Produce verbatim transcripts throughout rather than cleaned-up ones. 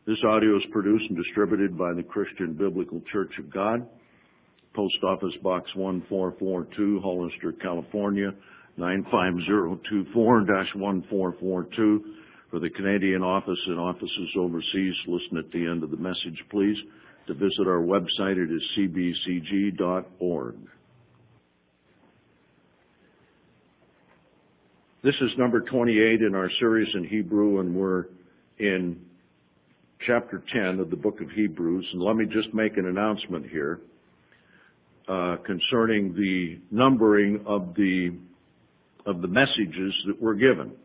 This audio is produced and distributed by the Christian Biblical Church of God, Post Office Box one four four two, Hollister, California, nine five zero two four dash one four four two. For the Canadian office and offices overseas, listen at the end of the message, please. To visit our website, it is c b c g dot org. This is number twenty-eight in our series in Hebrew, and we're in chapter ten of the book of Hebrews. And let me just make an announcement here uh, concerning the numbering of the of the messages that were given.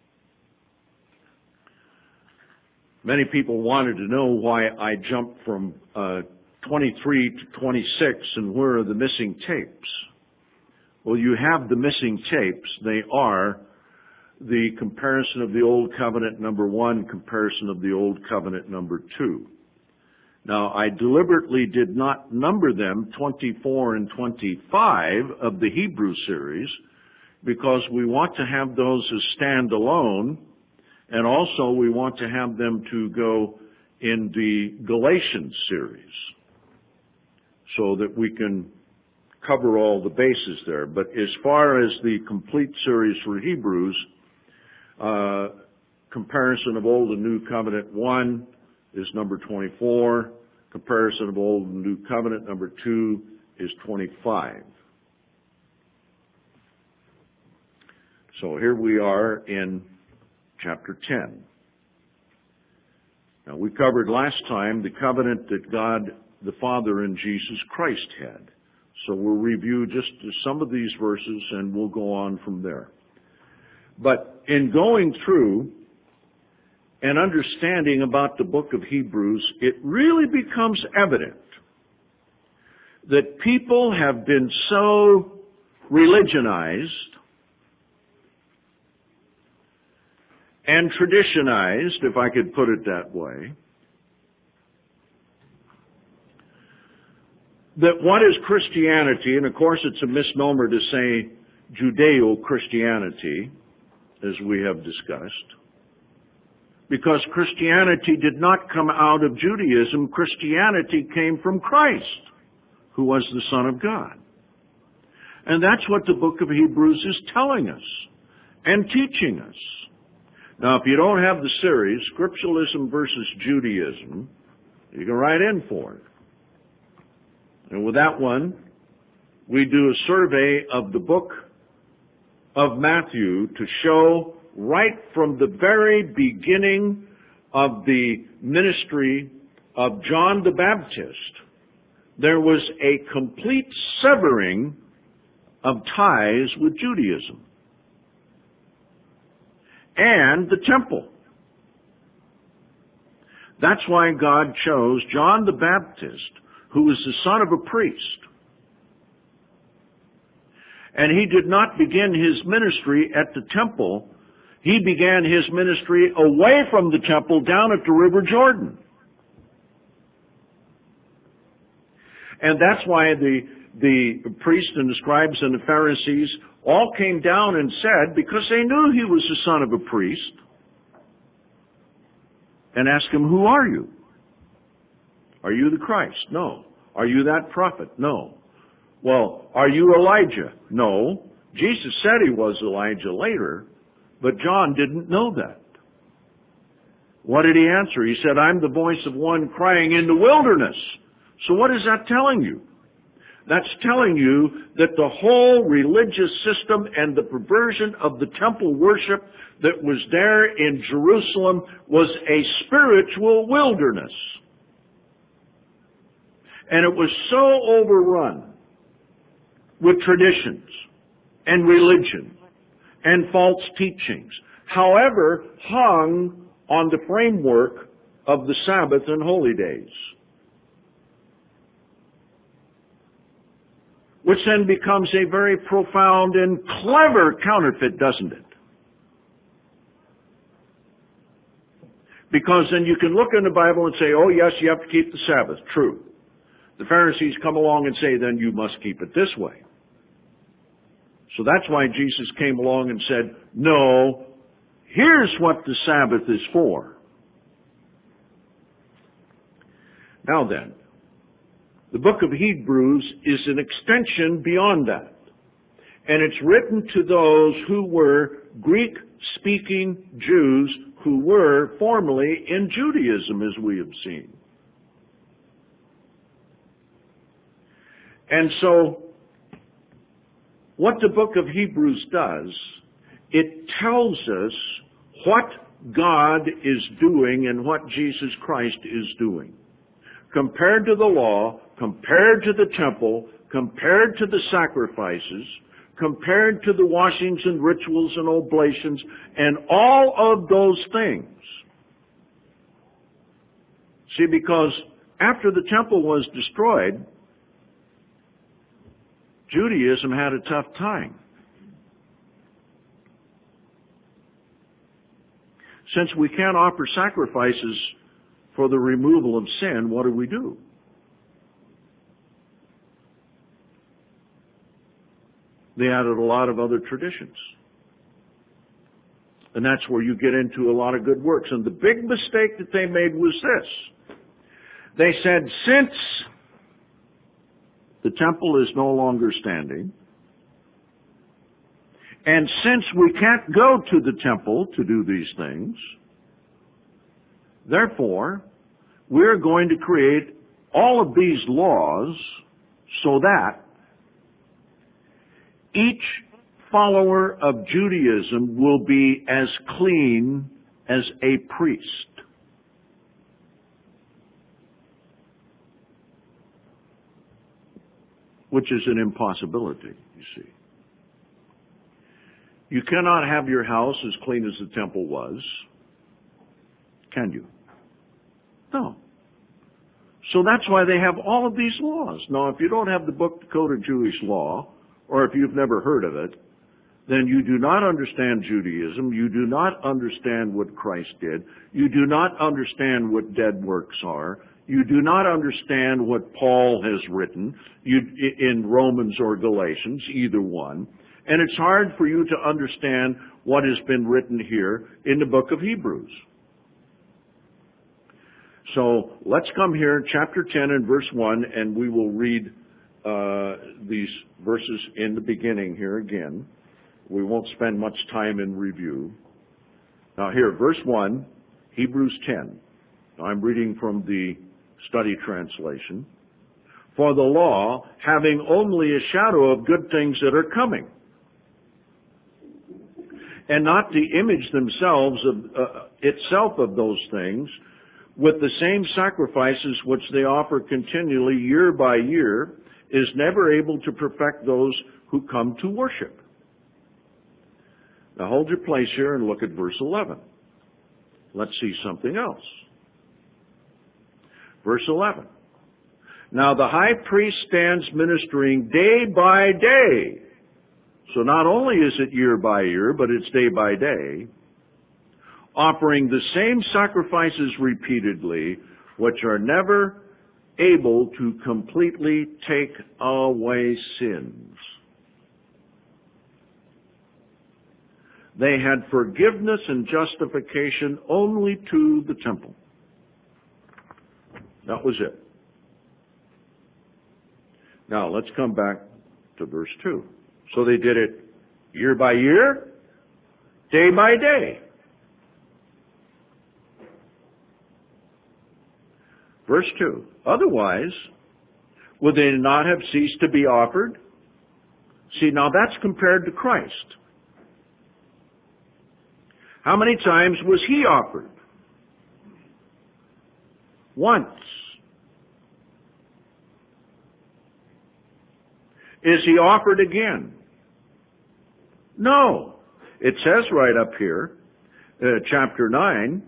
Many people wanted to know why I jumped from uh, twenty-three to twenty-six and where are the missing tapes. Well, you have the missing tapes. They are the comparison of the Old Covenant number one, comparison of the Old Covenant number two. Now, I deliberately did not number them twenty-four and twenty-five of the Hebrew series because we want to have those as standalone. And also, we want to have them to go in the Galatians series so that we can cover all the bases there. But as far as the complete series for Hebrews, uh, comparison of Old and New Covenant one is number twenty-four. Comparison of Old and New Covenant number two is twenty-five. So here we are in chapter ten. Now, we covered last time the covenant that God the Father and Jesus Christ had. So we'll review just some of these verses and we'll go on from there. But in going through and understanding about the book of Hebrews, it really becomes evident that people have been so religionized and traditionized, if I could put it that way, that what is Christianity, and of course it's a misnomer to say Judeo-Christianity, as we have discussed, because Christianity did not come out of Judaism. Christianity came from Christ, who was the Son of God. And that's what the book of Hebrews is telling us and teaching us. Now, if you don't have the series, Scripturalism versus Judaism, you can write in for it. And with that one, we do a survey of the book of Matthew to show right from the very beginning of the ministry of John the Baptist, there was a complete severing of ties with Judaism and the temple. That's why God chose John the Baptist, who was the son of a priest. And he did not begin his ministry at the temple. He began his ministry away from the temple down at the River Jordan. And that's why the, the priests and the scribes and the Pharisees all came down and said, because they knew he was the son of a priest, and asked him, who are you? Are you the Christ? No. Are you that prophet? No. Well, are you Elijah? No. Jesus said he was Elijah later, but John didn't know that. What did he answer? He said, I'm the voice of one crying in the wilderness. So what is that telling you? That's telling you that the whole religious system and the perversion of the temple worship that was there in Jerusalem was a spiritual wilderness. And it was so overrun with traditions and religion and false teachings, however, hung on the framework of the Sabbath and holy days, which then becomes a very profound and clever counterfeit, doesn't it? Because then you can look in the Bible and say, oh yes, you have to keep the Sabbath. True. The Pharisees come along and say, then you must keep it this way. So that's why Jesus came along and said, no, here's what the Sabbath is for. Now then, the book of Hebrews is an extension beyond that. And it's written to those who were Greek-speaking Jews who were formerly in Judaism, as we have seen. And so, what the book of Hebrews does, it tells us what God is doing and what Jesus Christ is doing. Compared to the law, compared to the temple, compared to the sacrifices, compared to the washings and rituals and oblations, and all of those things. See, because after the temple was destroyed, Judaism had a tough time. Since we can't offer sacrifices for the removal of sin, what do we do? They added a lot of other traditions. And that's where you get into a lot of good works. And the big mistake that they made was this. They said, since the temple is no longer standing, and since we can't go to the temple to do these things, therefore, we're going to create all of these laws so that each follower of Judaism will be as clean as a priest. Which is an impossibility, you see. You cannot have your house as clean as the temple was, can you? No. So that's why they have all of these laws. Now, if you don't have the Book Code of Jewish Law, or if you've never heard of it, then you do not understand Judaism. You do not understand what Christ did. You do not understand what dead works are. You do not understand what Paul has written you, in Romans or Galatians, either one. And it's hard for you to understand what has been written here in the book of Hebrews. So let's come here, chapter ten and verse one, and we will read uh, these verses in the beginning here again. We won't spend much time in review. Now here, verse one, Hebrews ten. I'm reading from the study translation. For the law, having only a shadow of good things that are coming, and not the image themselves of uh, itself of those things, with the same sacrifices which they offer continually year by year, is never able to perfect those who come to worship. Now hold your place here and look at verse eleven. Let's see something else. Verse eleven. Now the high priest stands ministering day by day. So not only is it year by year, but it's day by day, offering the same sacrifices repeatedly, which are never able to completely take away sins. They had forgiveness and justification only to the temple. That was it. Now, let's come back to verse two. So they did it year by year, day by day. Verse two. Otherwise, would they not have ceased to be offered? See, now that's compared to Christ. How many times was he offered? Once. Is he offered again? No. It says right up here, uh, chapter nine,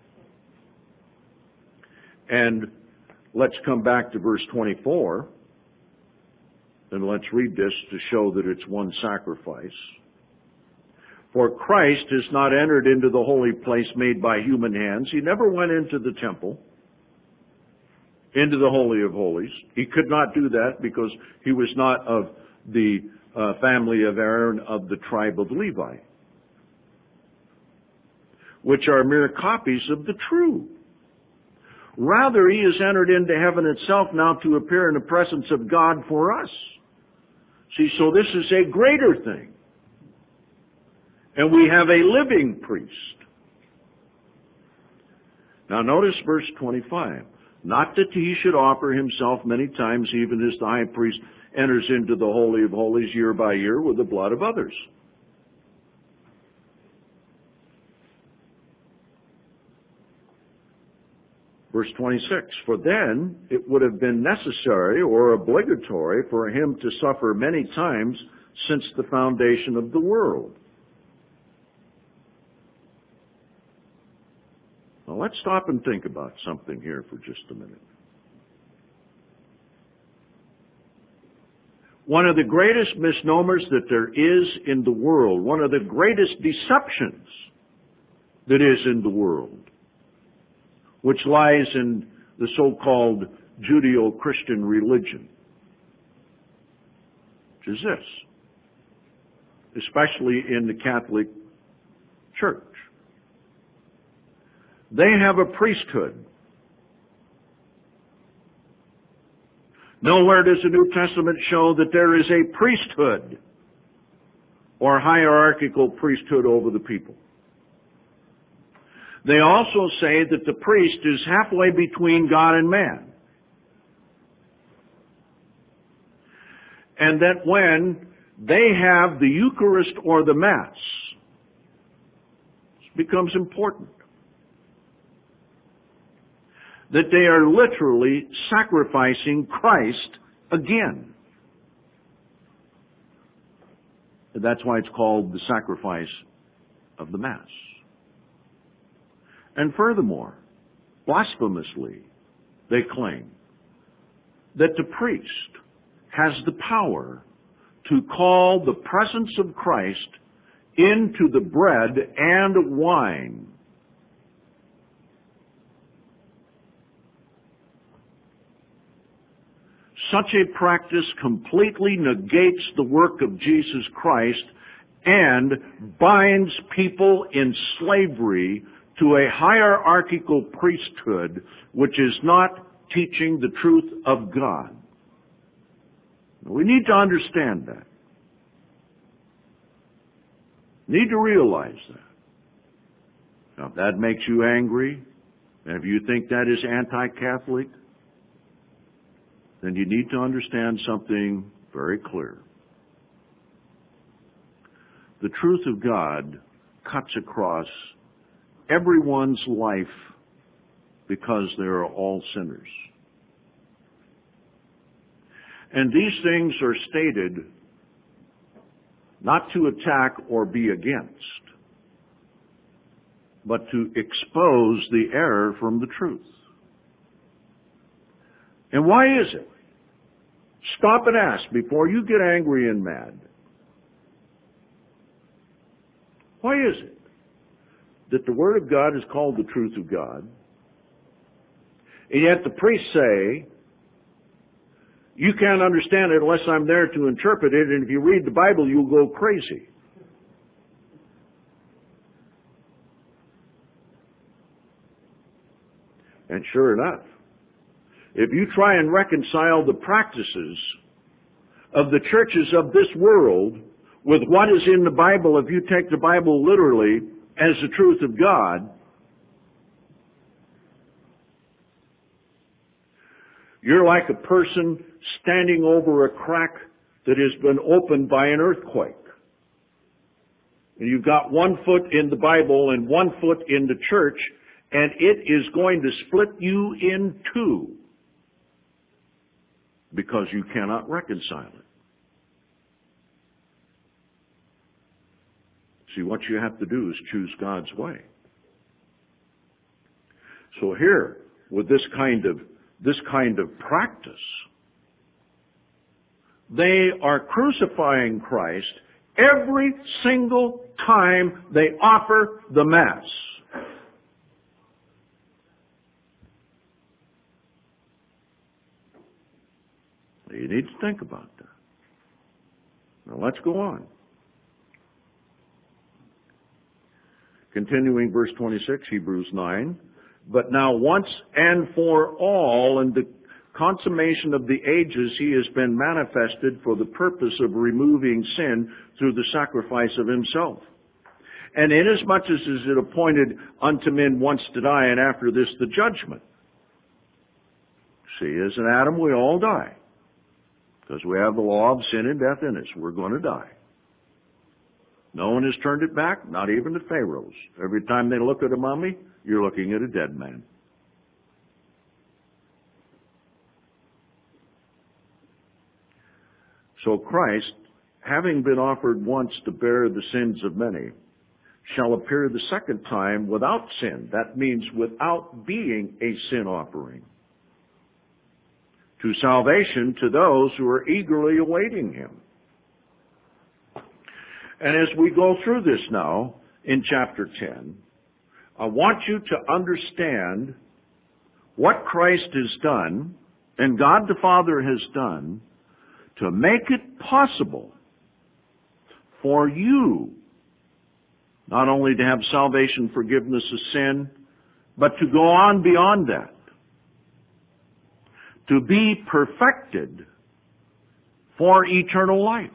and let's come back to verse twenty-four, and let's read this to show that it's one sacrifice. For Christ has not entered into the holy place made by human hands. He never went into the temple, into the Holy of Holies. He could not do that because he was not of the uh, family of Aaron of the tribe of Levi, which are mere copies of the true. Rather, he has entered into heaven itself now to appear in the presence of God for us. See, so this is a greater thing. And we have a living priest. Now notice verse twenty-five. Not that he should offer himself many times, even as the high priest enters into the Holy of Holies year by year with the blood of others. Verse twenty-six, for then it would have been necessary or obligatory for him to suffer many times since the foundation of the world. Now let's stop and think about something here for just a minute. One of the greatest misnomers that there is in the world, one of the greatest deceptions that is in the world, which lies in the so-called Judeo-Christian religion, which is this, especially in the Catholic Church. They have a priesthood. Nowhere does the New Testament show that there is a priesthood or hierarchical priesthood over the people. They also say that the priest is halfway between God and man. And that when they have the Eucharist or the Mass, it becomes important. That they are literally sacrificing Christ again. And that's why it's called the sacrifice of the Mass. And furthermore, blasphemously, they claim that the priest has the power to call the presence of Christ into the bread and wine. Such a practice completely negates the work of Jesus Christ and binds people in slavery to a hierarchical priesthood which is not teaching the truth of God. We need to understand that. Need to realize that. Now, if that makes you angry, and if you think that is anti-Catholic, then you need to understand something very clear. The truth of God cuts across everyone's life because they are all sinners. And these things are stated not to attack or be against, but to expose the error from the truth. And why is it? Stop and ask before you get angry and mad. Why is it that the Word of God is called the truth of God, and yet the priests say, you can't understand it unless I'm there to interpret it, and if you read the Bible, you'll go crazy? And sure enough, if you try and reconcile the practices of the churches of this world with what is in the Bible, if you take the Bible literally as the truth of God, you're like a person standing over a crack that has been opened by an earthquake. And you've got one foot in the Bible and one foot in the church, and it is going to split you in two because you cannot reconcile it. See, what you have to do is choose God's way. So here, with this kind of this kind of practice, they are crucifying Christ every single time they offer the Mass. You need to think about that. Now let's go on. Continuing verse twenty-six, Hebrews nine. But now once and for all, in the consummation of the ages, he has been manifested for the purpose of removing sin through the sacrifice of himself. And inasmuch as is it appointed unto men once to die, and after this the judgment. See, as in Adam we all die. Because we have the law of sin and death in us. We're going to die. No one has turned it back, not even the Pharaohs. Every time they look at a mummy, you're looking at a dead man. So Christ, having been offered once to bear the sins of many, shall appear the second time without sin. That means without being a sin offering, to salvation to those who are eagerly awaiting him. And as we go through this now in chapter ten, I want you to understand what Christ has done and God the Father has done to make it possible for you not only to have salvation, forgiveness of sin, but to go on beyond that, to be perfected for eternal life.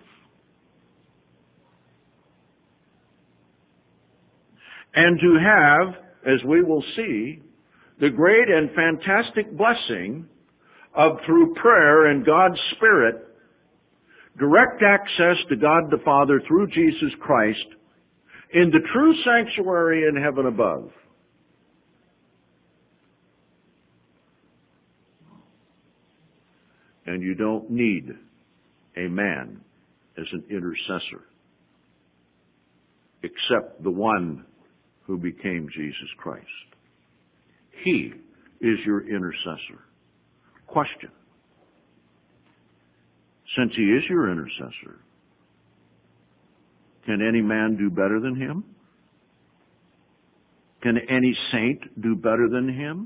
And to have, as we will see, the great and fantastic blessing of, through prayer and God's Spirit, direct access to God the Father through Jesus Christ in the true sanctuary in heaven above. And you don't need a man as an intercessor, except the one who became Jesus Christ. He is your intercessor. Question. Since he is your intercessor, can any man do better than him? Can any saint do better than him?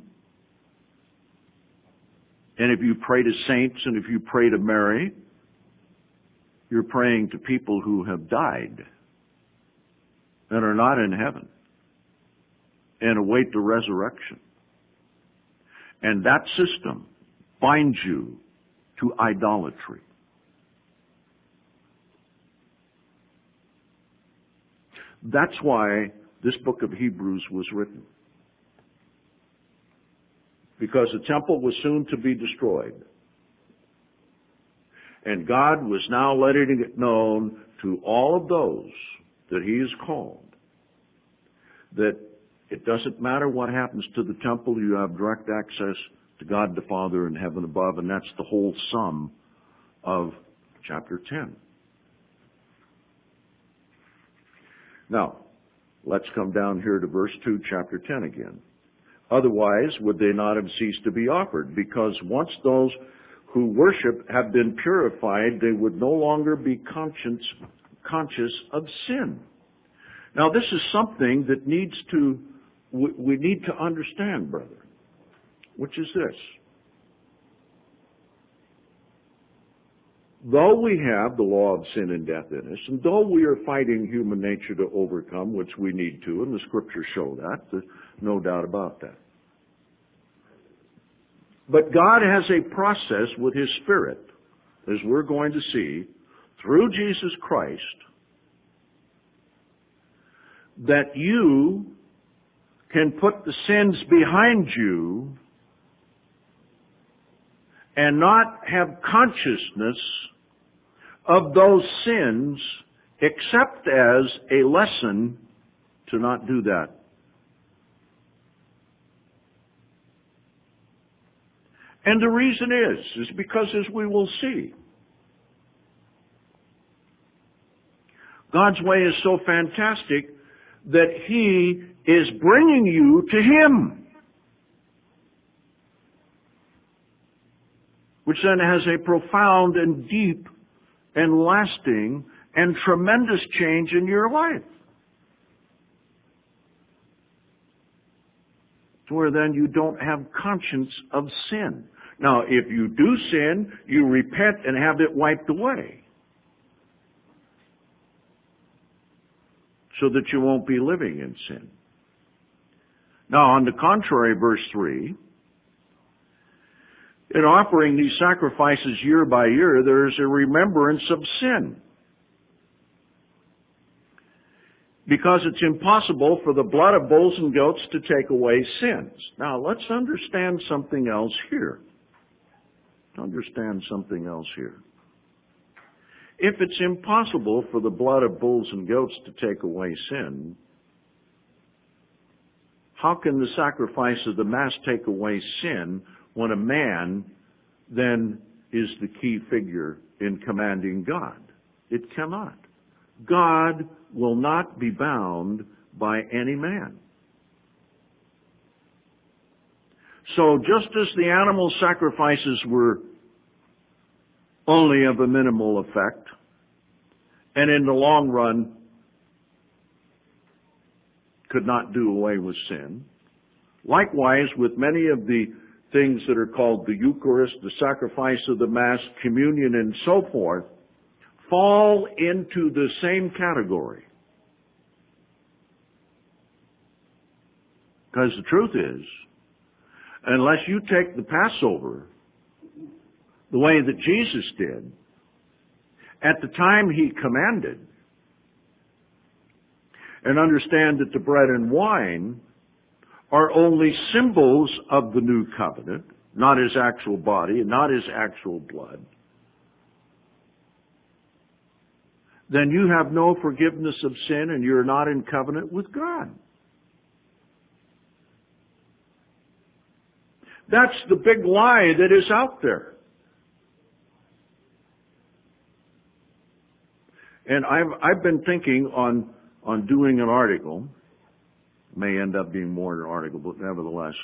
And if you pray to saints and if you pray to Mary, you're praying to people who have died and are not in heaven and await the resurrection. And that system binds you to idolatry. That's why this book of Hebrews was written. Because the temple was soon to be destroyed. And God was now letting it known to all of those that he has called that it doesn't matter what happens to the temple, you have direct access to God the Father in heaven above, and that's the whole sum of chapter ten. Now, let's come down here to verse two, chapter ten again. Otherwise, would they not have ceased to be offered? Because once those who worship have been purified, they would no longer be conscious, conscious of sin. Now, this is something that needs to, we need to understand, brother, which is this. Though we have the law of sin and death in us, and though we are fighting human nature to overcome, which we need to, and the scriptures show that, there's no doubt about that. But God has a process with his Spirit, as we're going to see, through Jesus Christ, that you can put the sins behind you and not have consciousness of those sins except as a lesson to not do that. And the reason is, is because, as we will see, God's way is so fantastic that he is bringing you to him, which then has a profound and deep and lasting and tremendous change in your life. To where then you don't have conscience of sin. Now, if you do sin, you repent and have it wiped away, so that you won't be living in sin. Now, on the contrary, verse three, in offering these sacrifices year by year, there is a remembrance of sin. Because it's impossible for the blood of bulls and goats to take away sins. Now, let's understand something else here. Understand something else here. If it's impossible for the blood of bulls and goats to take away sin, how can the sacrifice of the Mass take away sin when a man then is the key figure in commanding God? It cannot. God will not be bound by any man. So just as the animal sacrifices were only of a minimal effect, and in the long run could not do away with sin, likewise with many of the things that are called the Eucharist, the sacrifice of the Mass, communion, and so forth, fall into the same category. Because the truth is, unless you take the Passover the way that Jesus did, at the time He commanded, and understand that the bread and wine are only symbols of the new covenant, not His actual body and not His actual blood, then you have no forgiveness of sin and you're not in covenant with God. That's the big lie that is out there. And I've, I've been thinking on, on doing an article. It may end up being more than an article, but nevertheless,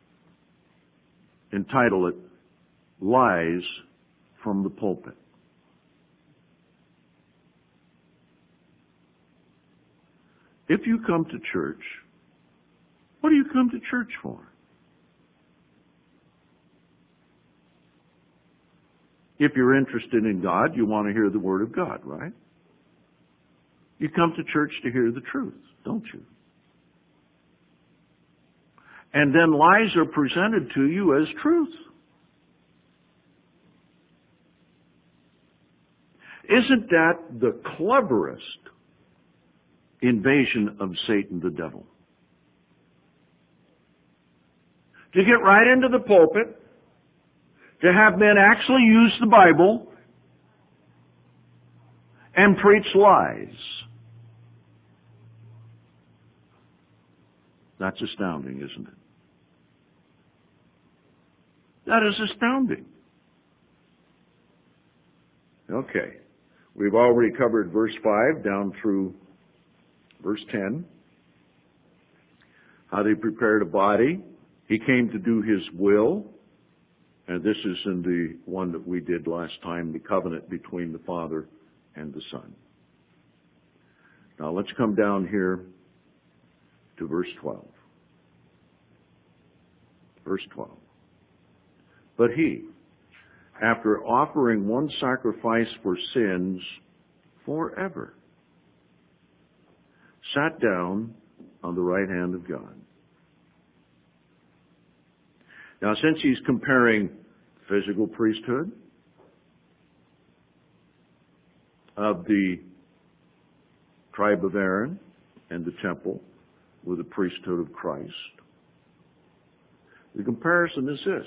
entitle it, Lies from the Pulpit. If you come to church, what do you come to church for? If you're interested in God, you want to hear the Word of God, right? You come to church to hear the truth, don't you? And then lies are presented to you as truth. Isn't that the cleverest invasion of Satan the devil? To get right into the pulpit, to have men actually use the Bible and preach lies. That's astounding, isn't it? That is astounding. Okay. We've already covered verse five down through verse ten. How they prepared a body. He came to do His will. And this is in the one that we did last time, the covenant between the Father and the Son. Now let's come down here to verse twelve. Verse twelve. But He, after offering one sacrifice for sins forever, sat down on the right hand of God. Now, since He's comparing physical priesthood of the tribe of Aaron and the temple with the priesthood of Christ, the comparison is this.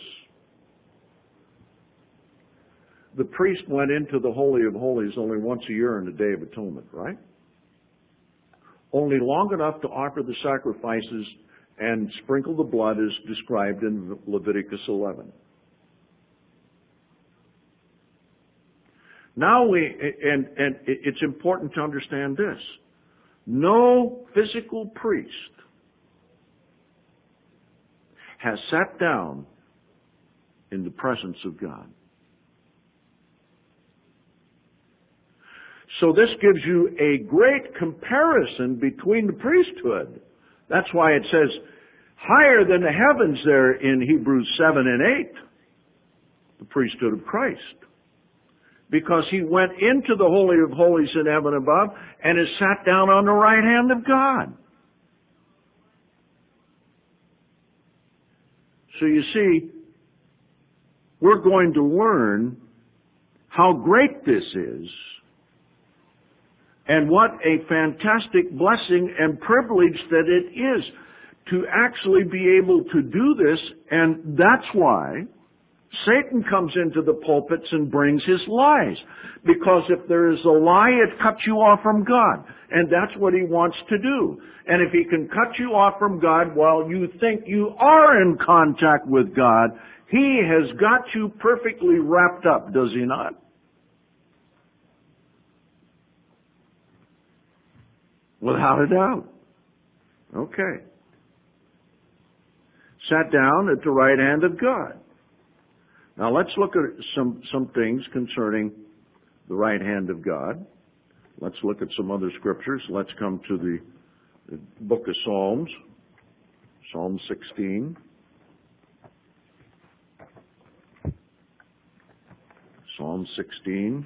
The priest went into the Holy of Holies only once a year on the Day of Atonement, right? Only long enough to offer the sacrifices and sprinkle the blood as described in Leviticus eleven. Now we, and, and it's important to understand this. No physical priest has sat down in the presence of God. So this gives you a great comparison between the priesthood. That's why it says higher than the heavens there in Hebrews seven and eight, the priesthood of Christ. Because He went into the Holy of Holies in heaven above and is sat down on the right hand of God. So you see, we're going to learn how great this is and what a fantastic blessing and privilege that it is to actually be able to do this. And that's why Satan comes into the pulpits and brings his lies. Because if there is a lie, it cuts you off from God. And that's what he wants to do. And if he can cut you off from God while you think you are in contact with God, he has got you perfectly wrapped up, does he not? Without a doubt. Okay. Sat down at the right hand of God. Now let's look at some, some things concerning the right hand of God. Let's look at some other scriptures. Let's come to the, the book of Psalms. Psalm sixteen. Psalm sixteen.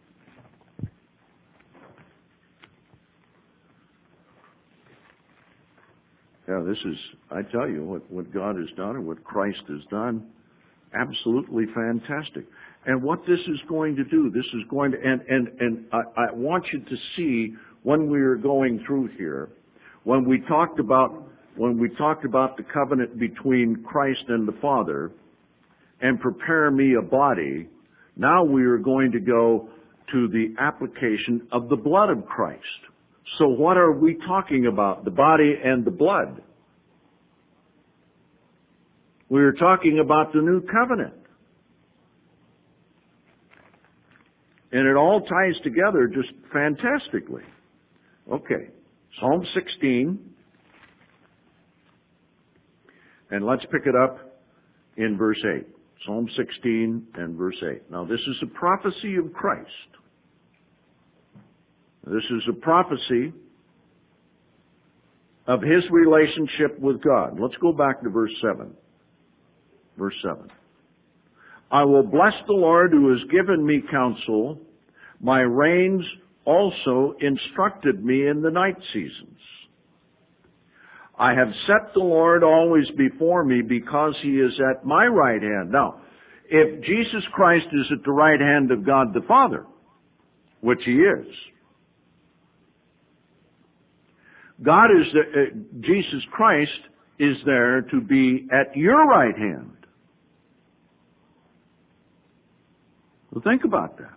Yeah, this is, I tell you, what, what God has done and what Christ has done, absolutely fantastic. And what this is going to do, this is going to, and, and, and I, I want you to see when we were going through here, when we talked about, when we talked about the covenant between Christ and the Father, and prepare me a body, now we are going to go to the application of the blood of Christ. So what are we talking about? The body and the blood. We are talking about the new covenant. And it all ties together just fantastically. Okay, Psalm sixteen. And let's pick it up in verse eight. Psalm sixteen and verse eight. Now this is a prophecy of Christ. This is a prophecy of his relationship with God. Let's go back to verse seven. Verse seven. I will bless the Lord who has given me counsel. My reins also instructed me in the night seasons. I have set the Lord always before me because he is at my right hand. Now, if Jesus Christ is at the right hand of God the Father, which he is, God is, uh, Jesus Christ is there to be at your right hand. Well, think about that.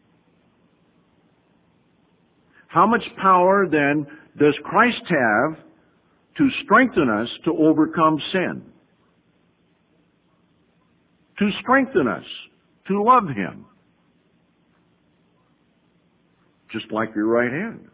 How much power then does Christ have to strengthen us to overcome sin? To strengthen us to love him. Just like your right hand.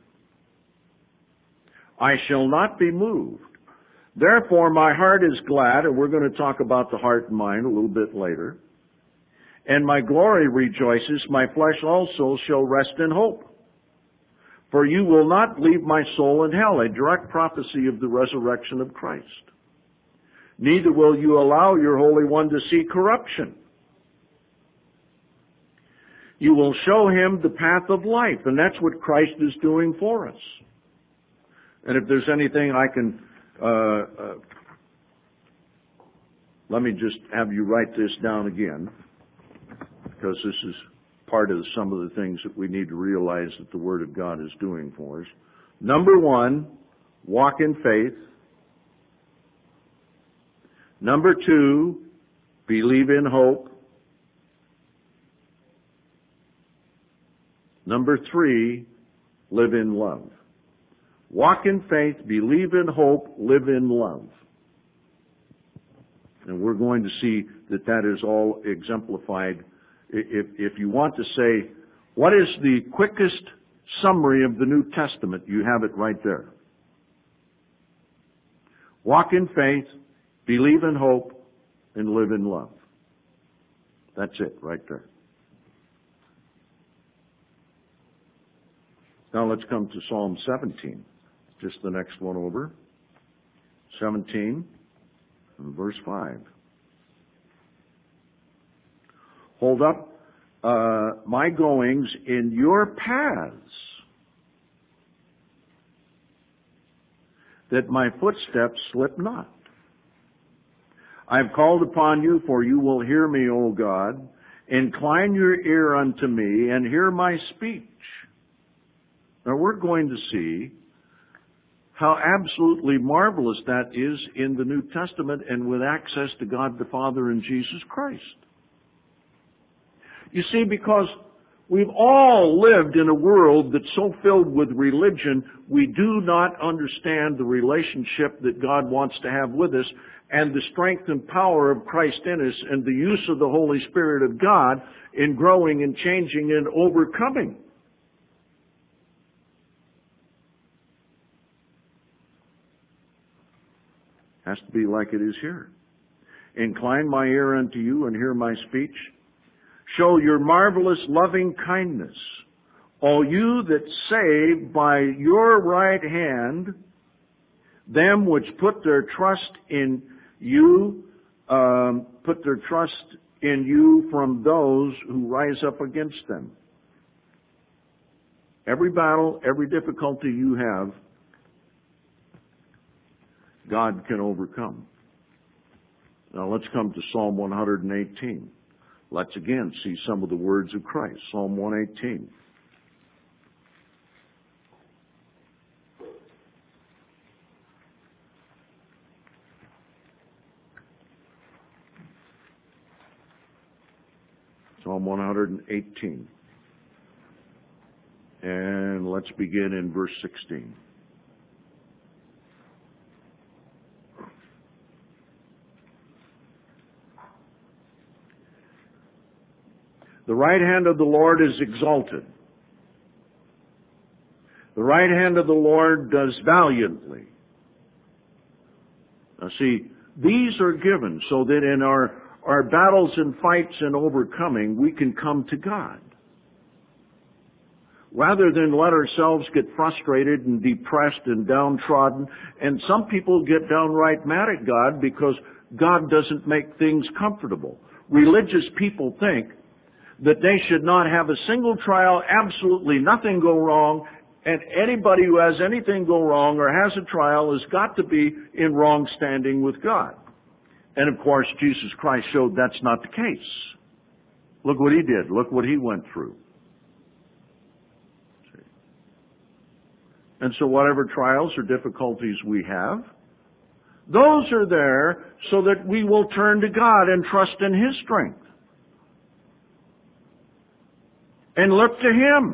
I shall not be moved. Therefore my heart is glad, and we're going to talk about the heart and mind a little bit later. And my glory rejoices, my flesh also shall rest in hope. For you will not leave my soul in hell, a direct prophecy of the resurrection of Christ. Neither will you allow your Holy One to see corruption. You will show him the path of life, and that's what Christ is doing for us. And if there's anything I can, uh, uh, let me just have you write this down again, because this is part of some of the things that we need to realize that the Word of God is doing for us. Number one, walk in faith. Number two, believe in hope. Number three, live in love. Walk in faith, believe in hope, live in love. And we're going to see that that is all exemplified. If, if you want to say, what is the quickest summary of the New Testament, you have it right there. Walk in faith, believe in hope, and live in love. That's it right there. Now let's come to Psalm seventeen. Just the next one over. seventeen, and verse five. Hold up uh, my goings in your paths, that my footsteps slip not. I have called upon you, for you will hear me, O God. Incline your ear unto me and hear my speech. Now we're going to see how absolutely marvelous that is in the New Testament and with access to God the Father and Jesus Christ. You see, because we've all lived in a world that's so filled with religion, we do not understand the relationship that God wants to have with us and the strength and power of Christ in us and the use of the Holy Spirit of God in growing and changing and overcoming. Has to be like it is here. Incline my ear unto you and hear my speech. Show your marvelous loving kindness, all you that save by your right hand them which put their trust in you, um, put their trust in you from those who rise up against them. Every battle, every difficulty you have, God can overcome. Now let's come to Psalm one eighteen. Let's again see some of the words of Christ. Psalm one eighteen. Psalm one eighteen. And let's begin in verse sixteen. The right hand of the Lord is exalted. The right hand of the Lord does valiantly. Now see, these are given so that in our, our battles and fights and overcoming, we can come to God. Rather than let ourselves get frustrated and depressed and downtrodden, and some people get downright mad at God because God doesn't make things comfortable. Religious people think that they should not have a single trial, absolutely nothing go wrong, and anybody who has anything go wrong or has a trial has got to be in wrong standing with God. And of course, Jesus Christ showed that's not the case. Look what He did. Look what He went through. And so whatever trials or difficulties we have, those are there so that we will turn to God and trust in His strength. And look to Him.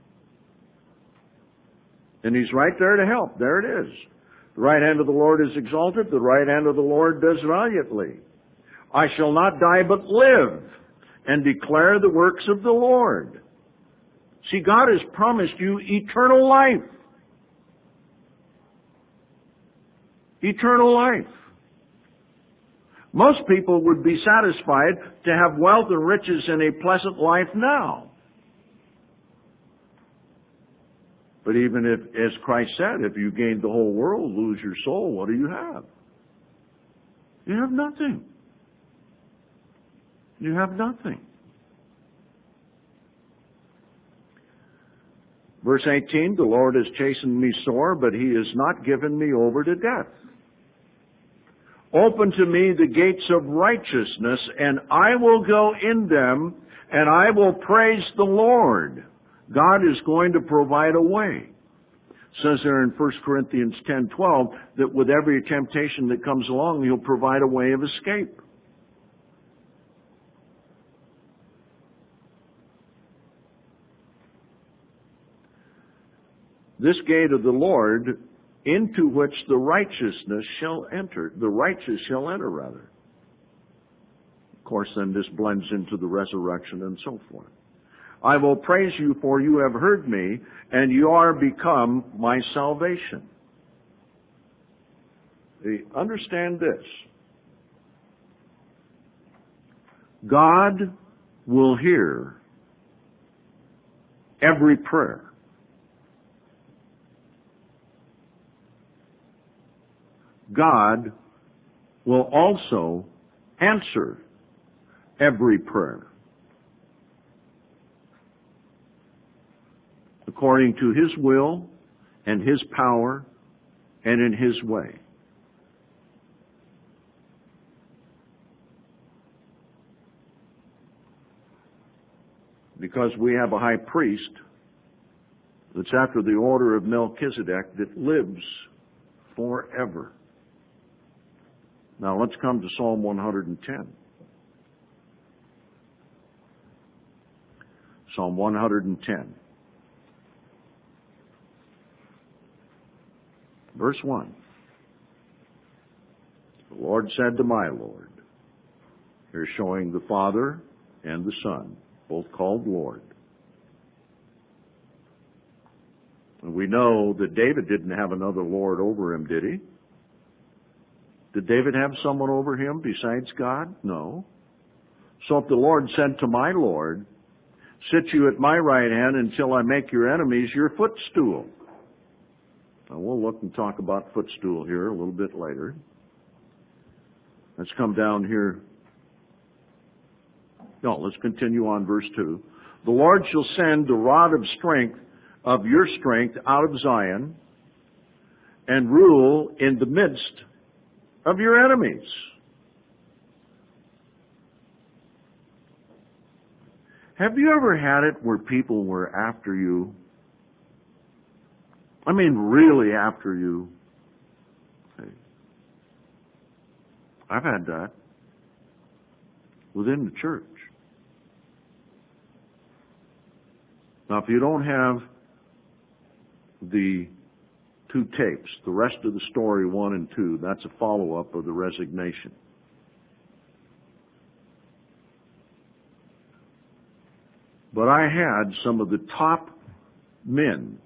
And He's right there to help. There it is. The right hand of the Lord is exalted. The right hand of the Lord does valiantly. I shall not die but live and declare the works of the Lord. See, God has promised you eternal life. Eternal life. Most people would be satisfied to have wealth and riches and a pleasant life now. But even if, as Christ said, if you gain the whole world, lose your soul, what do you have? You have nothing. You have nothing. Verse eighteen, the Lord has chastened me sore, but He has not given me over to death. Open to me the gates of righteousness, and I will go in them, and I will praise the Lord. God is going to provide a way. It says there in First Corinthians ten twelve that with every temptation that comes along, He'll provide a way of escape. This gate of the Lord, into which the righteousness shall enter, the righteous shall enter, rather. Of course, then this blends into the resurrection and so forth. I will praise you, for you have heard me, and you are become my salvation. Understand this. God will hear every prayer. God will also answer every prayer according to His will and His power and in His way. because we have a high priest that's after the order of Melchizedek that lives forever. Now let's come to Psalm one hundred ten. Psalm one hundred ten. Verse one. The Lord said to my Lord. Here showing the Father and the Son, both called Lord. And we know that David didn't have another Lord over him, did he? Did David have someone over him besides God? No. So if the Lord said to my Lord, sit you at my right hand until I make your enemies your footstool. Now we'll look and talk about footstool here a little bit later. Let's come down here. No, let's continue on verse two. The Lord shall send the rod of strength of your strength out of Zion and rule in the midst of your enemies. Have you ever had it where people were after you? I mean, really after you. I've had that within the church. Now, if you don't have the two tapes, the rest of the story one and two, that's a follow-up of the resignation. But I had some of the top men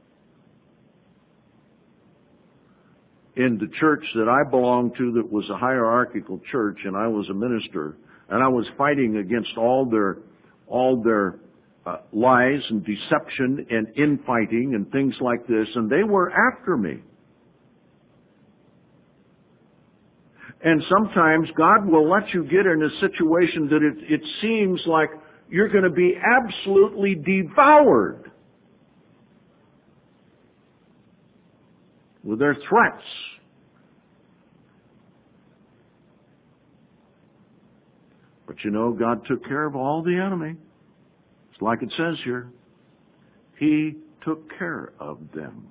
in the church that I belonged to that was a hierarchical church, and I was a minister, and I was fighting against all their all their uh, lies and deception and infighting and things like this, and they were after me. And sometimes God will let you get in a situation that it, it seems like you're going to be absolutely devoured with their threats. But you know, God took care of all the enemy. It's like it says here. He took care of them.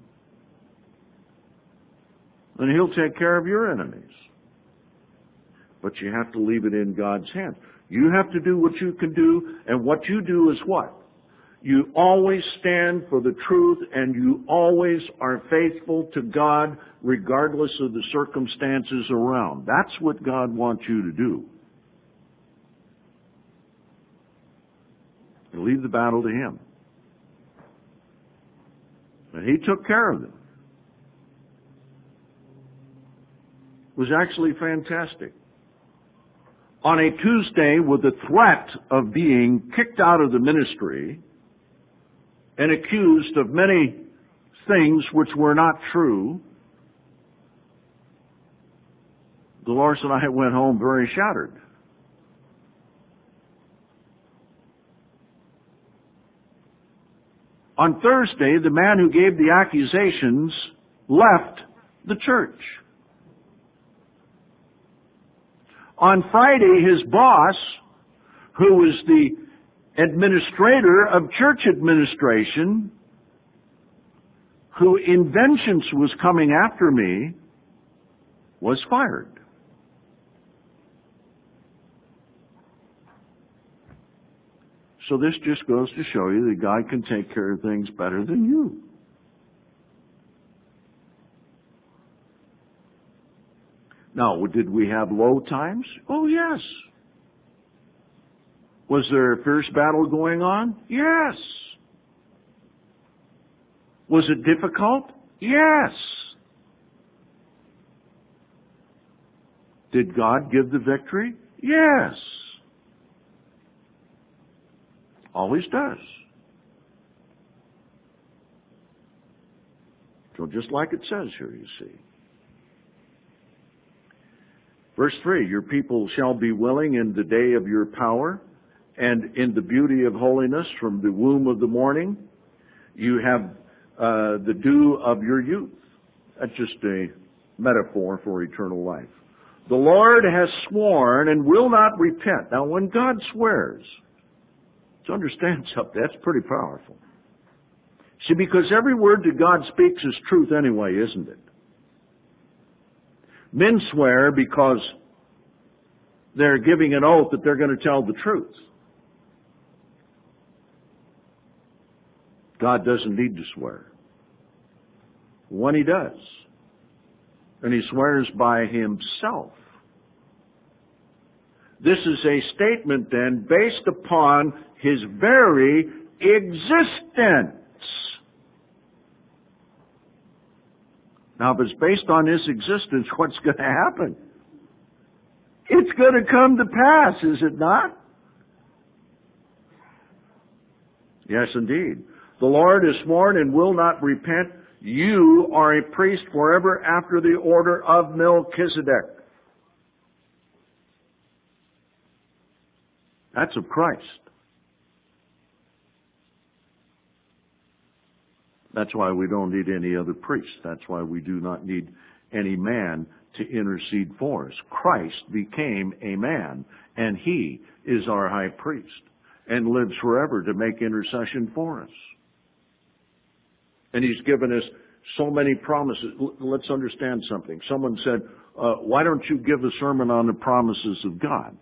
And He'll take care of your enemies. But you have to leave it in God's hands. You have to do what you can do, and what you do is what? You always stand for the truth, and you always are faithful to God regardless of the circumstances around. That's what God wants you to do. And leave the battle to Him. And He took care of them. It was actually fantastic. On a Tuesday, with the threat of being kicked out of the ministry and accused of many things which were not true, Dolores and I went home very shattered. On Thursday, the man who gave the accusations left the church. On Friday, his boss, who was the administrator of church administration, who in vengeance was coming after me, was fired. So this just goes to show you that God can take care of things better than you. Now, did we have low times? Oh, yes. Was there a fierce battle going on? Yes. Was it difficult? Yes. Did God give the victory? Yes. Always does. So just like it says here, you see. Verse three, your people shall be willing in the day of your power, and in the beauty of holiness from the womb of the morning. You have uh, the dew of your youth. That's just a metaphor for eternal life. The Lord has sworn and will not repent. Now, when God swears, To understand something, that's pretty powerful. See, because every word that God speaks is truth anyway, isn't it? Men swear because they're giving an oath that they're going to tell the truth. God doesn't need to swear. When He does, and He swears by Himself. This is a statement then based upon His very existence. Now, if it's based on His existence, what's going to happen? It's going to come to pass, is it not? Yes, indeed. The Lord is sworn and will not repent. You are a priest forever after the order of Melchizedek. That's of Christ. That's why we don't need any other priest. That's why we do not need any man to intercede for us. Christ became a man, and He is our high priest and lives forever to make intercession for us. And He's given us so many promises. Let's understand something. Someone said, uh, why don't you give a sermon on the promises of God?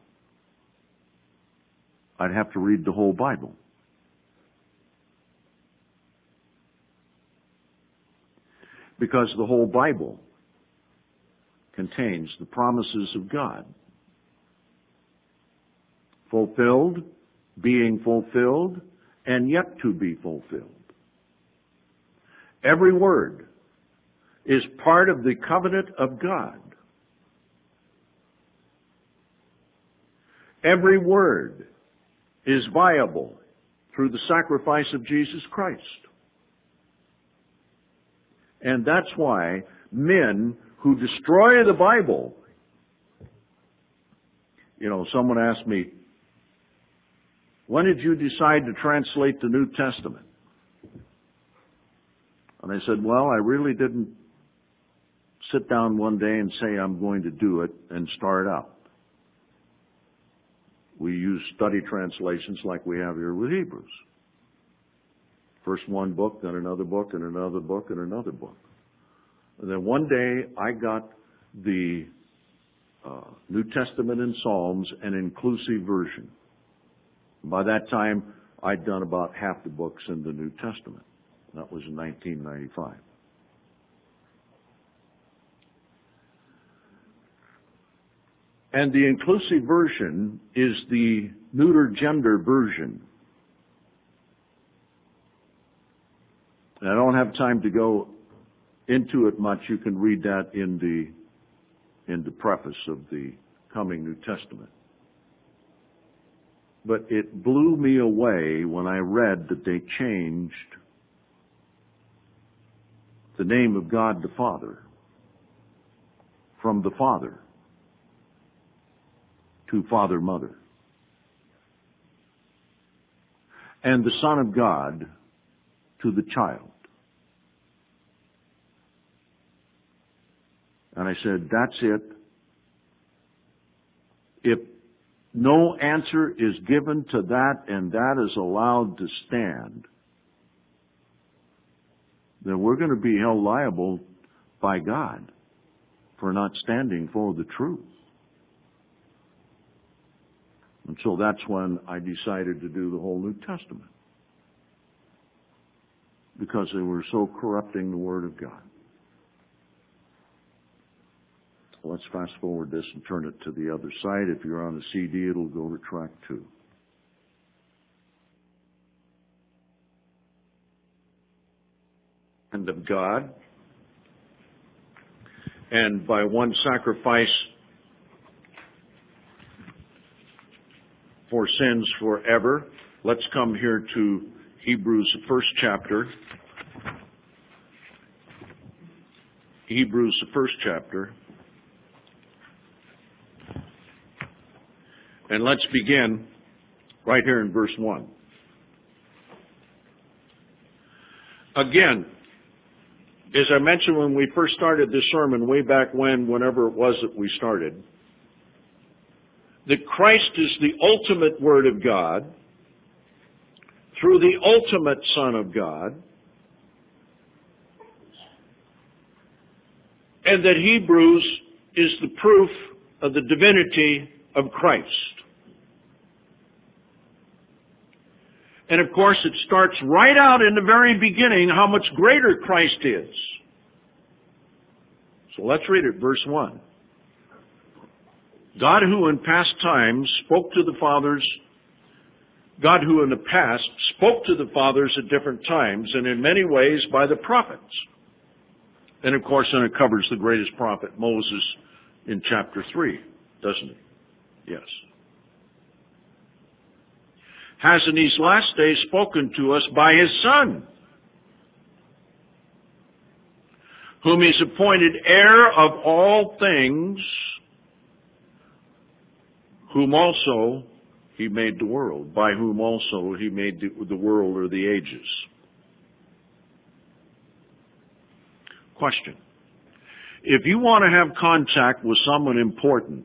I'd have to read the whole Bible. Because the whole Bible contains the promises of God. Fulfilled, being fulfilled, and yet to be fulfilled. Every word is part of the covenant of God. Every word is viable through the sacrifice of Jesus Christ. And that's why men who destroy the Bible, you know, someone asked me, when did you decide to translate the New Testament? And I said, well, I really didn't sit down one day and say I'm going to do it and start out. We use study translations like we have here with Hebrews. First one book, then another book, and another book, and another book. And then one day I got the uh, New Testament and Psalms, an inclusive version. By that time, I'd done about half the books in the New Testament. That was in nineteen ninety-five. And the inclusive version is the neuter gender version. And I don't have time to go into it much. You can read that in the in the preface of the coming New Testament. But it blew me away when I read that they changed the name of God the Father from the Father to Father, Mother. And the Son of God to the child. And I said, that's it. If no answer is given to that and that is allowed to stand, then we're going to be held liable by God for not standing for the truth. And so that's when I decided to do the whole New Testament. Because they were so corrupting the Word of God. Let's fast forward this and turn it to the other side. If you're on a C D, it'll go to track two. And of God, and by one sacrifice for sins forever. Let's come here to Hebrews, the first chapter. Hebrews, the first chapter. And let's begin right here in verse one. Again, as I mentioned when we first started this sermon, way back when, whenever it was that we started, that Christ is the ultimate Word of God, through the ultimate Son of God, and that Hebrews is the proof of the divinity of Christ. And of course, it starts right out in the very beginning how much greater Christ is. So let's read it, verse one. God who in past times spoke to the fathers, God who in the past spoke to the fathers at different times and in many ways by the prophets. And of course, then it covers the greatest prophet, Moses, in chapter three, doesn't it? Yes. Has in these last days spoken to us by His Son, whom He's appointed heir of all things, whom also He made the world, by whom also He made the, the world or the ages. Question. If you want to have contact with someone important,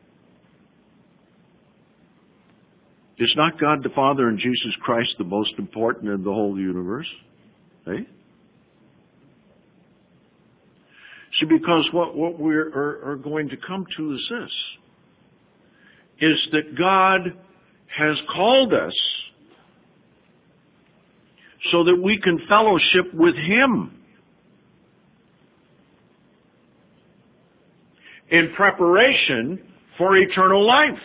is not God the Father and Jesus Christ the most important in the whole universe? Eh? See, because what, what we are, are going to come to is this, is that God has called us so that we can fellowship with Him in preparation for eternal life.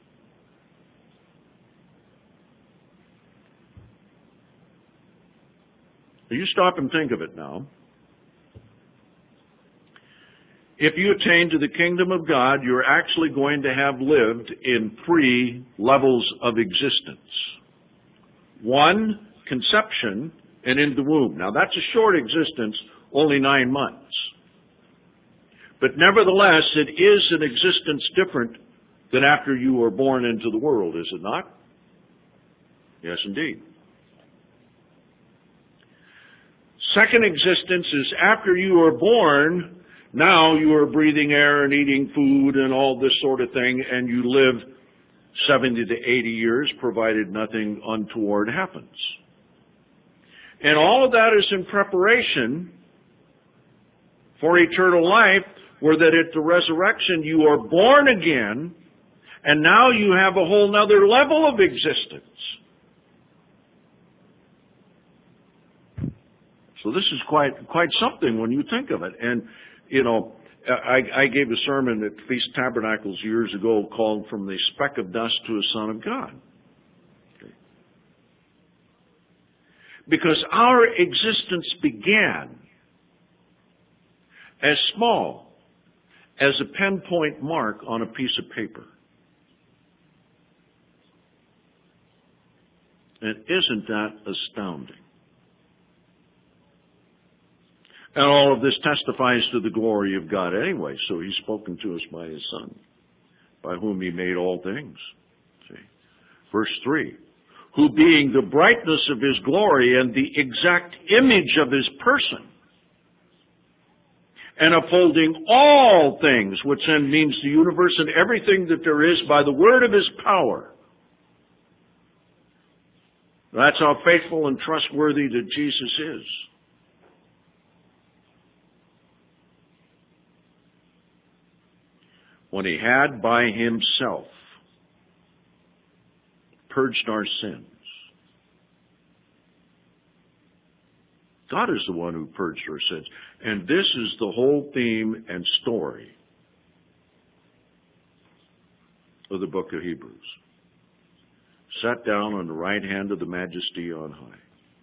You stop and think of it now. If you attain to the kingdom of God, you're actually going to have lived in three levels of existence. One, conception and in the womb. Now that's a short existence, only nine months. But nevertheless, it is an existence different than after you were born into the world, is it not? Yes, indeed. Second existence is after you are born, now you are breathing air and eating food and all this sort of thing, and you live seventy to eighty years, provided nothing untoward happens. And all of that is in preparation for eternal life, where that at the resurrection you are born again, and now you have a whole nother level of existence. So this is quite quite something when you think of it. And, you know, I, I gave a sermon at Feast Tabernacles years ago called From the Speck of Dust to a Son of God. Okay. Because our existence began as small as a pinpoint mark on a piece of paper. And isn't that astounding? And all of this testifies to the glory of God anyway. So He's spoken to us by His Son, by whom He made all things. See? Verse three. Who being the brightness of His glory and the exact image of His person, and upholding all things, which then means the universe and everything that there is by the word of His power. That's how faithful and trustworthy that Jesus is. When He had by Himself purged our sins. God is the one who purged our sins. And this is the whole theme and story of the book of Hebrews. Sat down on the right hand of the Majesty on high.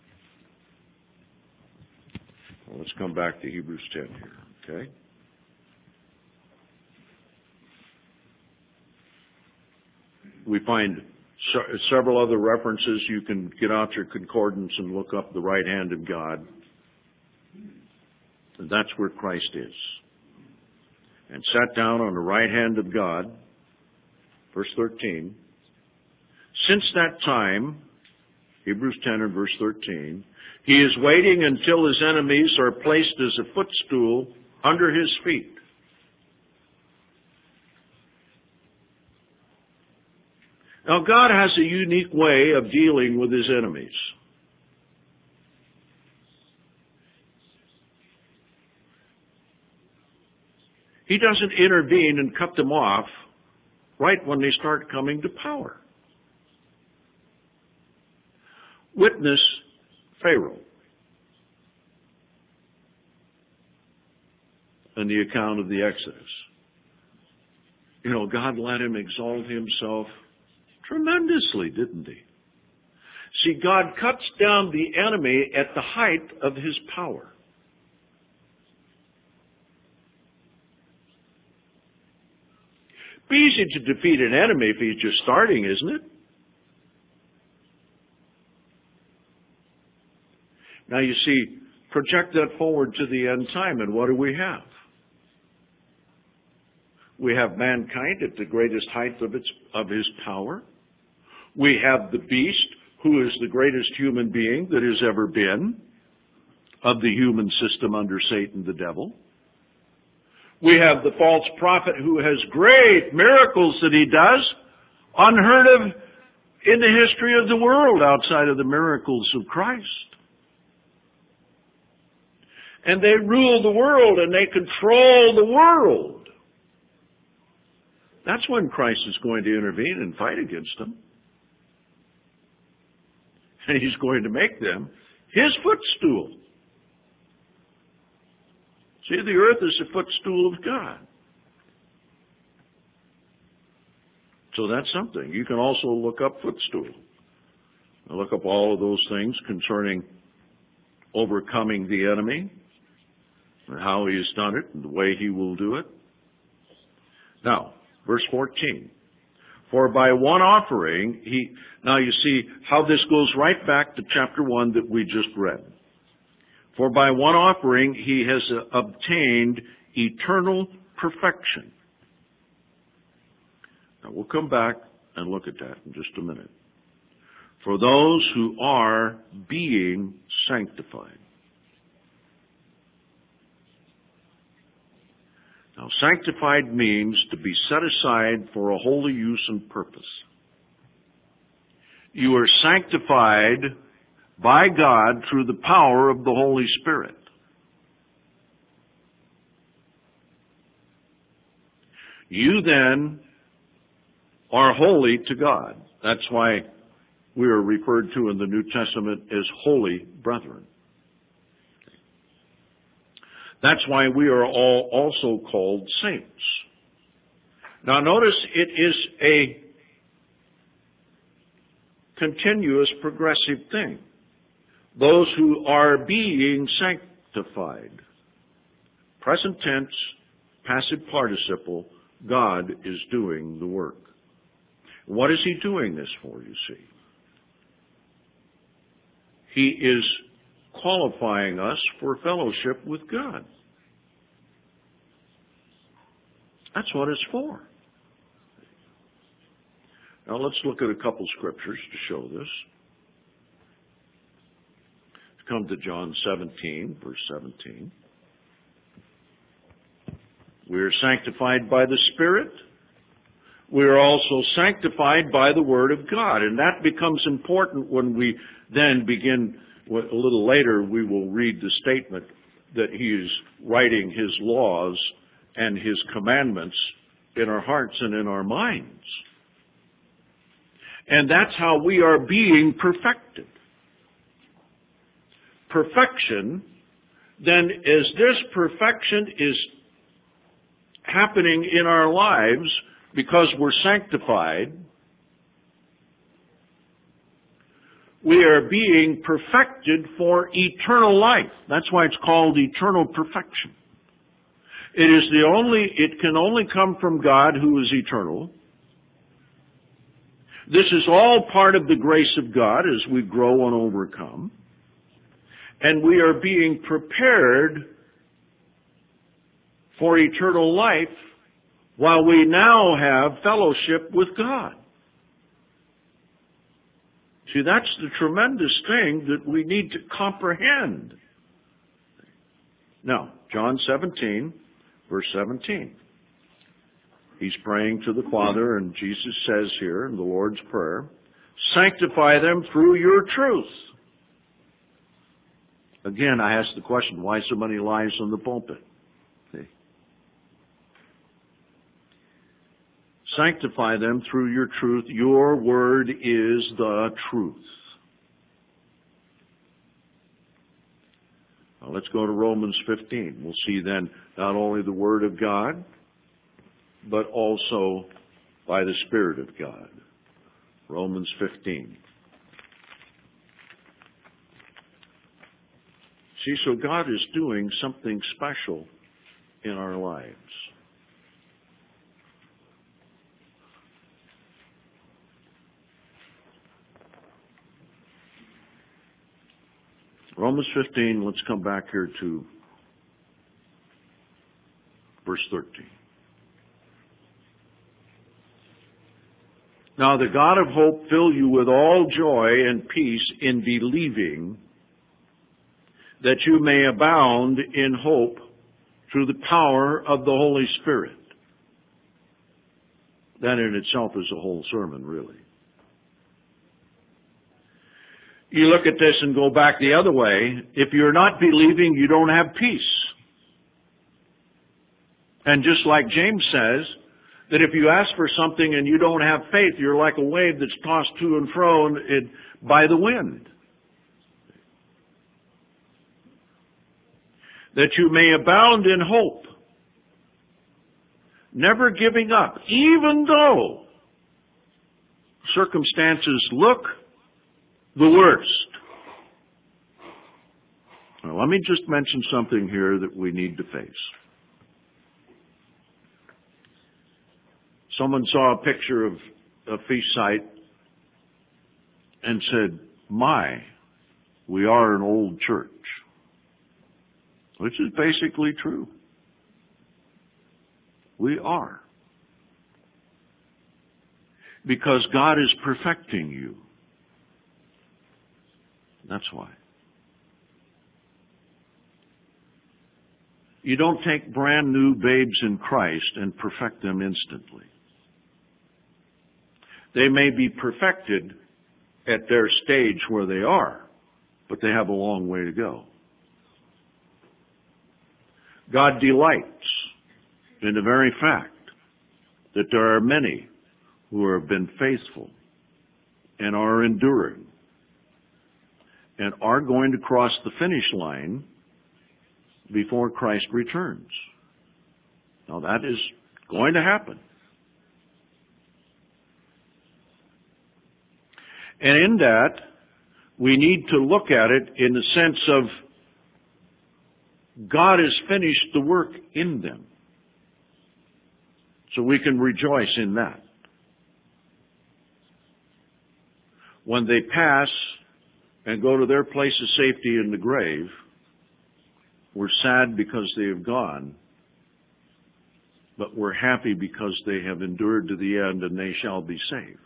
Well, let's come back to Hebrews ten here, okay? We find several other references. You can get out your concordance and look up the right hand of God. And that's where Christ is. And sat down on the right hand of God, verse thirteen. Since that time, Hebrews ten and verse thirteen, He is waiting until His enemies are placed as a footstool under His feet. Now, God has a unique way of dealing with His enemies. He doesn't intervene and cut them off right when they start coming to power. Witness Pharaoh in the account of the Exodus. You know, God let him exalt himself tremendously, didn't he? See, God cuts down the enemy at the height of his power. It's easy to defeat an enemy if he's just starting, isn't it? Now you see, project that forward to the end time, and what do we have? We have mankind at the greatest height of its of his power. We have the beast, who is the greatest human being that has ever been of the human system under Satan the devil. We have the false prophet who has great miracles that he does, unheard of in the history of the world outside of the miracles of Christ. And they rule the world and they control the world. That's when Christ is going to intervene and fight against them. And He's going to make them His footstool. See, the earth is the footstool of God. So that's something. You can also look up footstool. Look up all of those things concerning overcoming the enemy and how He has done it and the way He will do it. Now, verse fourteen. For by one offering, He... Now you see how this goes right back to chapter one that we just read. For by one offering He has obtained eternal perfection. Now we'll come back and look at that in just a minute. For those who are being sanctified. Now, sanctified means to be set aside for a holy use and purpose. You are sanctified by God through the power of the Holy Spirit. You then are holy to God. That's why we are referred to in the New Testament as holy brethren. That's why we are all also called saints. Now notice it is a continuous progressive thing. Those who are being sanctified. Present tense, passive participle, God is doing the work. What is He doing this for, you see? He is qualifying us for fellowship with God. That's what it's for. Now let's look at a couple scriptures to show this. Come to John seventeen, verse seventeen. We are sanctified by the Spirit. We are also sanctified by the Word of God. And that becomes important when we then begin, a little later, we will read the statement that He is writing His laws and His commandments in our hearts and in our minds. And that's how we are being perfected. Perfection, then, as this perfection is happening in our lives because we're sanctified, we are being perfected for eternal life. That's why it's called eternal perfection. It is the only, it can only come from God who is eternal. This is all part of the grace of God as we grow and overcome. And we are being prepared for eternal life while we now have fellowship with God. See, that's the tremendous thing that we need to comprehend. Now, John seventeen, verse seventeen. He's praying to the Father, and Jesus says here in the Lord's Prayer, sanctify them through your truth. Again, I ask the question, why so many lies on the pulpit? See? Sanctify them through your truth. Your word is the truth. Now let's go to Romans fifteen. We'll see then not only the Word of God, but also by the Spirit of God. Romans fifteen. See, so God is doing something special in our lives. Romans fifteen, let's come back here to verse thirteen. Now the God of hope fill you with all joy and peace in believing, that you may abound in hope through the power of the Holy Spirit. That in itself is a whole sermon, really. You look at this and go back the other way. If you're not believing, you don't have peace. And just like James says, that if you ask for something and you don't have faith, you're like a wave that's tossed to and fro and it, by the wind. That you may abound in hope, never giving up, even though circumstances look the worst. Now, let me just mention something here that we need to face. Someone saw a picture of a feast site and said, my, we are an old church. Which is basically true. We are. Because God is perfecting you. That's why. You don't take brand new babes in Christ and perfect them instantly. They may be perfected at their stage where they are, but they have a long way to go. God delights in the very fact that there are many who have been faithful and are enduring and are going to cross the finish line before Christ returns. Now that is going to happen. And in that, we need to look at it in the sense of God has finished the work in them. So we can rejoice in that. When they pass and go to their place of safety in the grave, we're sad because they have gone, but we're happy because they have endured to the end and they shall be saved.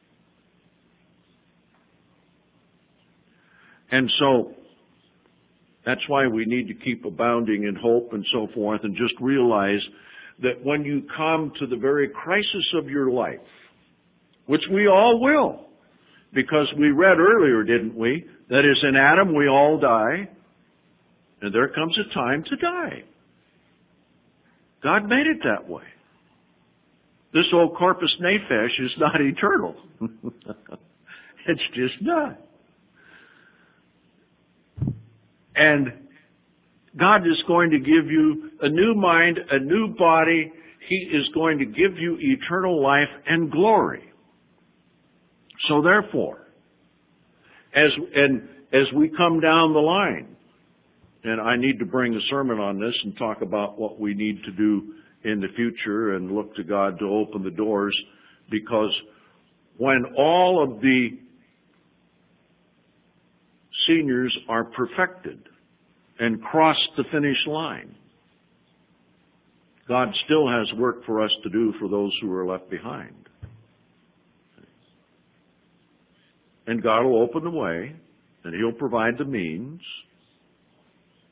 And so, that's why we need to keep abounding in hope and so forth, and just realize that when you come to the very crisis of your life, which we all will, because we read earlier, didn't we, that is, in Adam we all die, and there comes a time to die. God made it that way. This old corpus nefesh is not eternal. It's just not. And God is going to give you a new mind, a new body. He is going to give you eternal life and glory. So therefore, as and as we come down the line, and I need to bring a sermon on this and talk about what we need to do in the future and look to God to open the doors, because when all of the seniors are perfected and cross the finish line, God still has work for us to do for those who are left behind. And God will open the way, and He'll provide the means.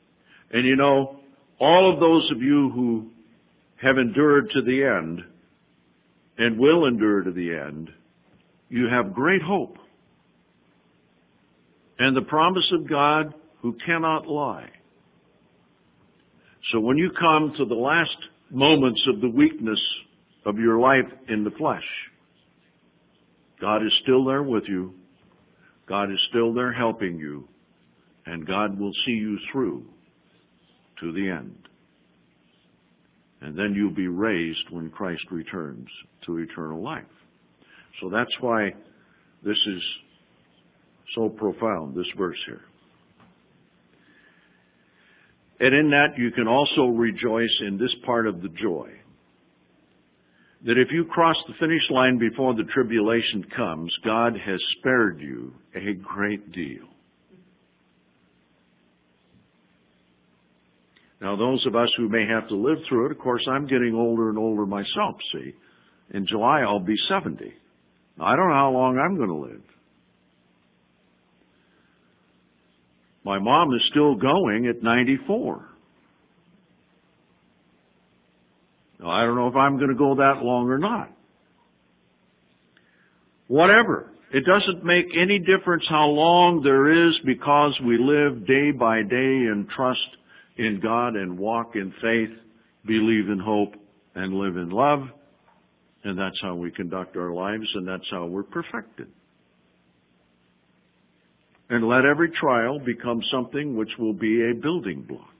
And you know, all of those of you who have endured to the end, and will endure to the end, you have great hope. And the promise of God who cannot lie. So when you come to the last moments of the weakness of your life in the flesh, God is still there with you. God is still there helping you. And God will see you through to the end. And then you'll be raised when Christ returns to eternal life. So that's why this is so profound, this verse here. And in that you can also rejoice in this part of the joy. That if you cross the finish line before the tribulation comes, God has spared you a great deal. Now those of us who may have to live through it, of course I'm getting older and older myself, see. In July I'll be seventy. Now, I don't know how long I'm going to live. My mom is still going at ninety-four. Now, I don't know if I'm going to go that long or not. Whatever. It doesn't make any difference how long there is, because we live day by day and trust in God and walk in faith, believe in hope, and live in love. And that's how we conduct our lives, and that's how we're perfected. And let every trial become something which will be a building block.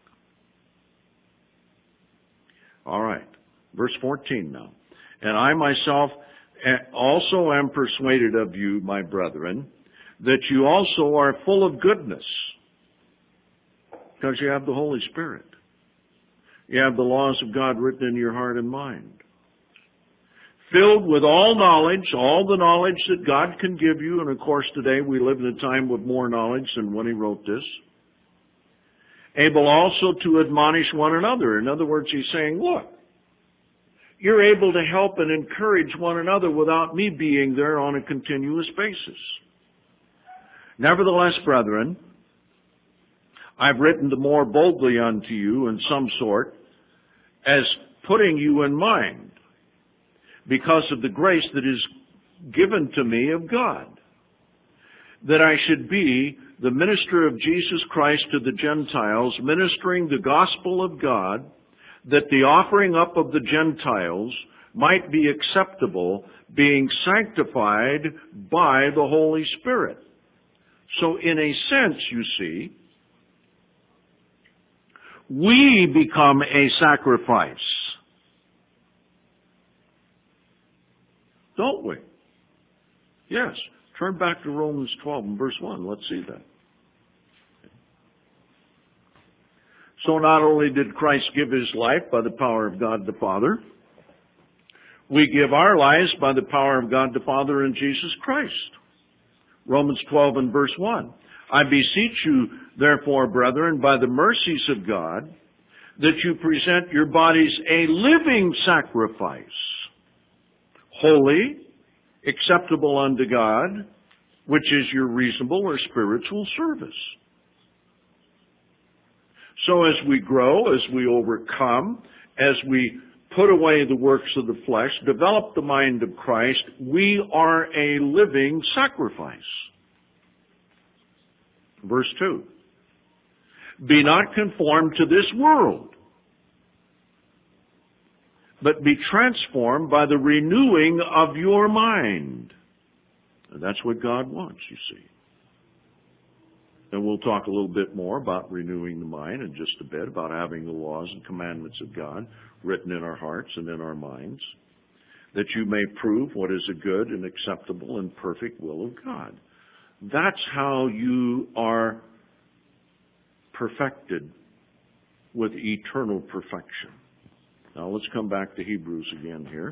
All right. Verse fourteen now. And I myself also am persuaded of you, my brethren, that you also are full of goodness, because you have the Holy Spirit. You have the laws of God written in your heart and mind. Filled with all knowledge, all the knowledge that God can give you. And of course today we live in a time with more knowledge than when he wrote this. Able also to admonish one another. In other words, he's saying, look, you're able to help and encourage one another without me being there on a continuous basis. Nevertheless, brethren, I've written the more boldly unto you in some sort, as putting you in mind, because of the grace that is given to me of God, that I should be the minister of Jesus Christ to the Gentiles, ministering the gospel of God, that the offering up of the Gentiles might be acceptable, being sanctified by the Holy Spirit. So in a sense, you see, we become a sacrifice. Don't we? Yes. Turn back to Romans twelve and verse one. Let's see that. So not only did Christ give his life by the power of God the Father, we give our lives by the power of God the Father in Jesus Christ. Romans twelve and verse one. I beseech you, therefore, brethren, by the mercies of God, that you present your bodies a living sacrifice, holy, acceptable unto God, which is your reasonable or spiritual service. So as we grow, as we overcome, as we put away the works of the flesh, develop the mind of Christ, we are a living sacrifice. Verse two. Be not conformed to this world, but be transformed by the renewing of your mind. And that's what God wants, you see. And we'll talk a little bit more about renewing the mind in just a bit, about having the laws and commandments of God written in our hearts and in our minds, that you may prove what is a good and acceptable and perfect will of God. That's how you are perfected with eternal perfection. Now let's come back to Hebrews again here.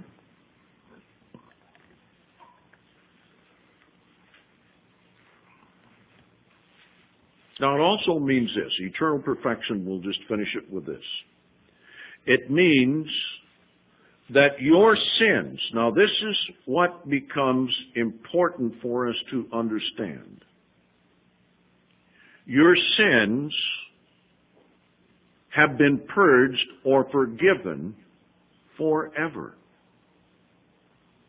Now it also means this. Eternal perfection, we'll just finish it with this. It means that your sins, now this is what becomes important for us to understand. Your sins have been purged or forgiven forever.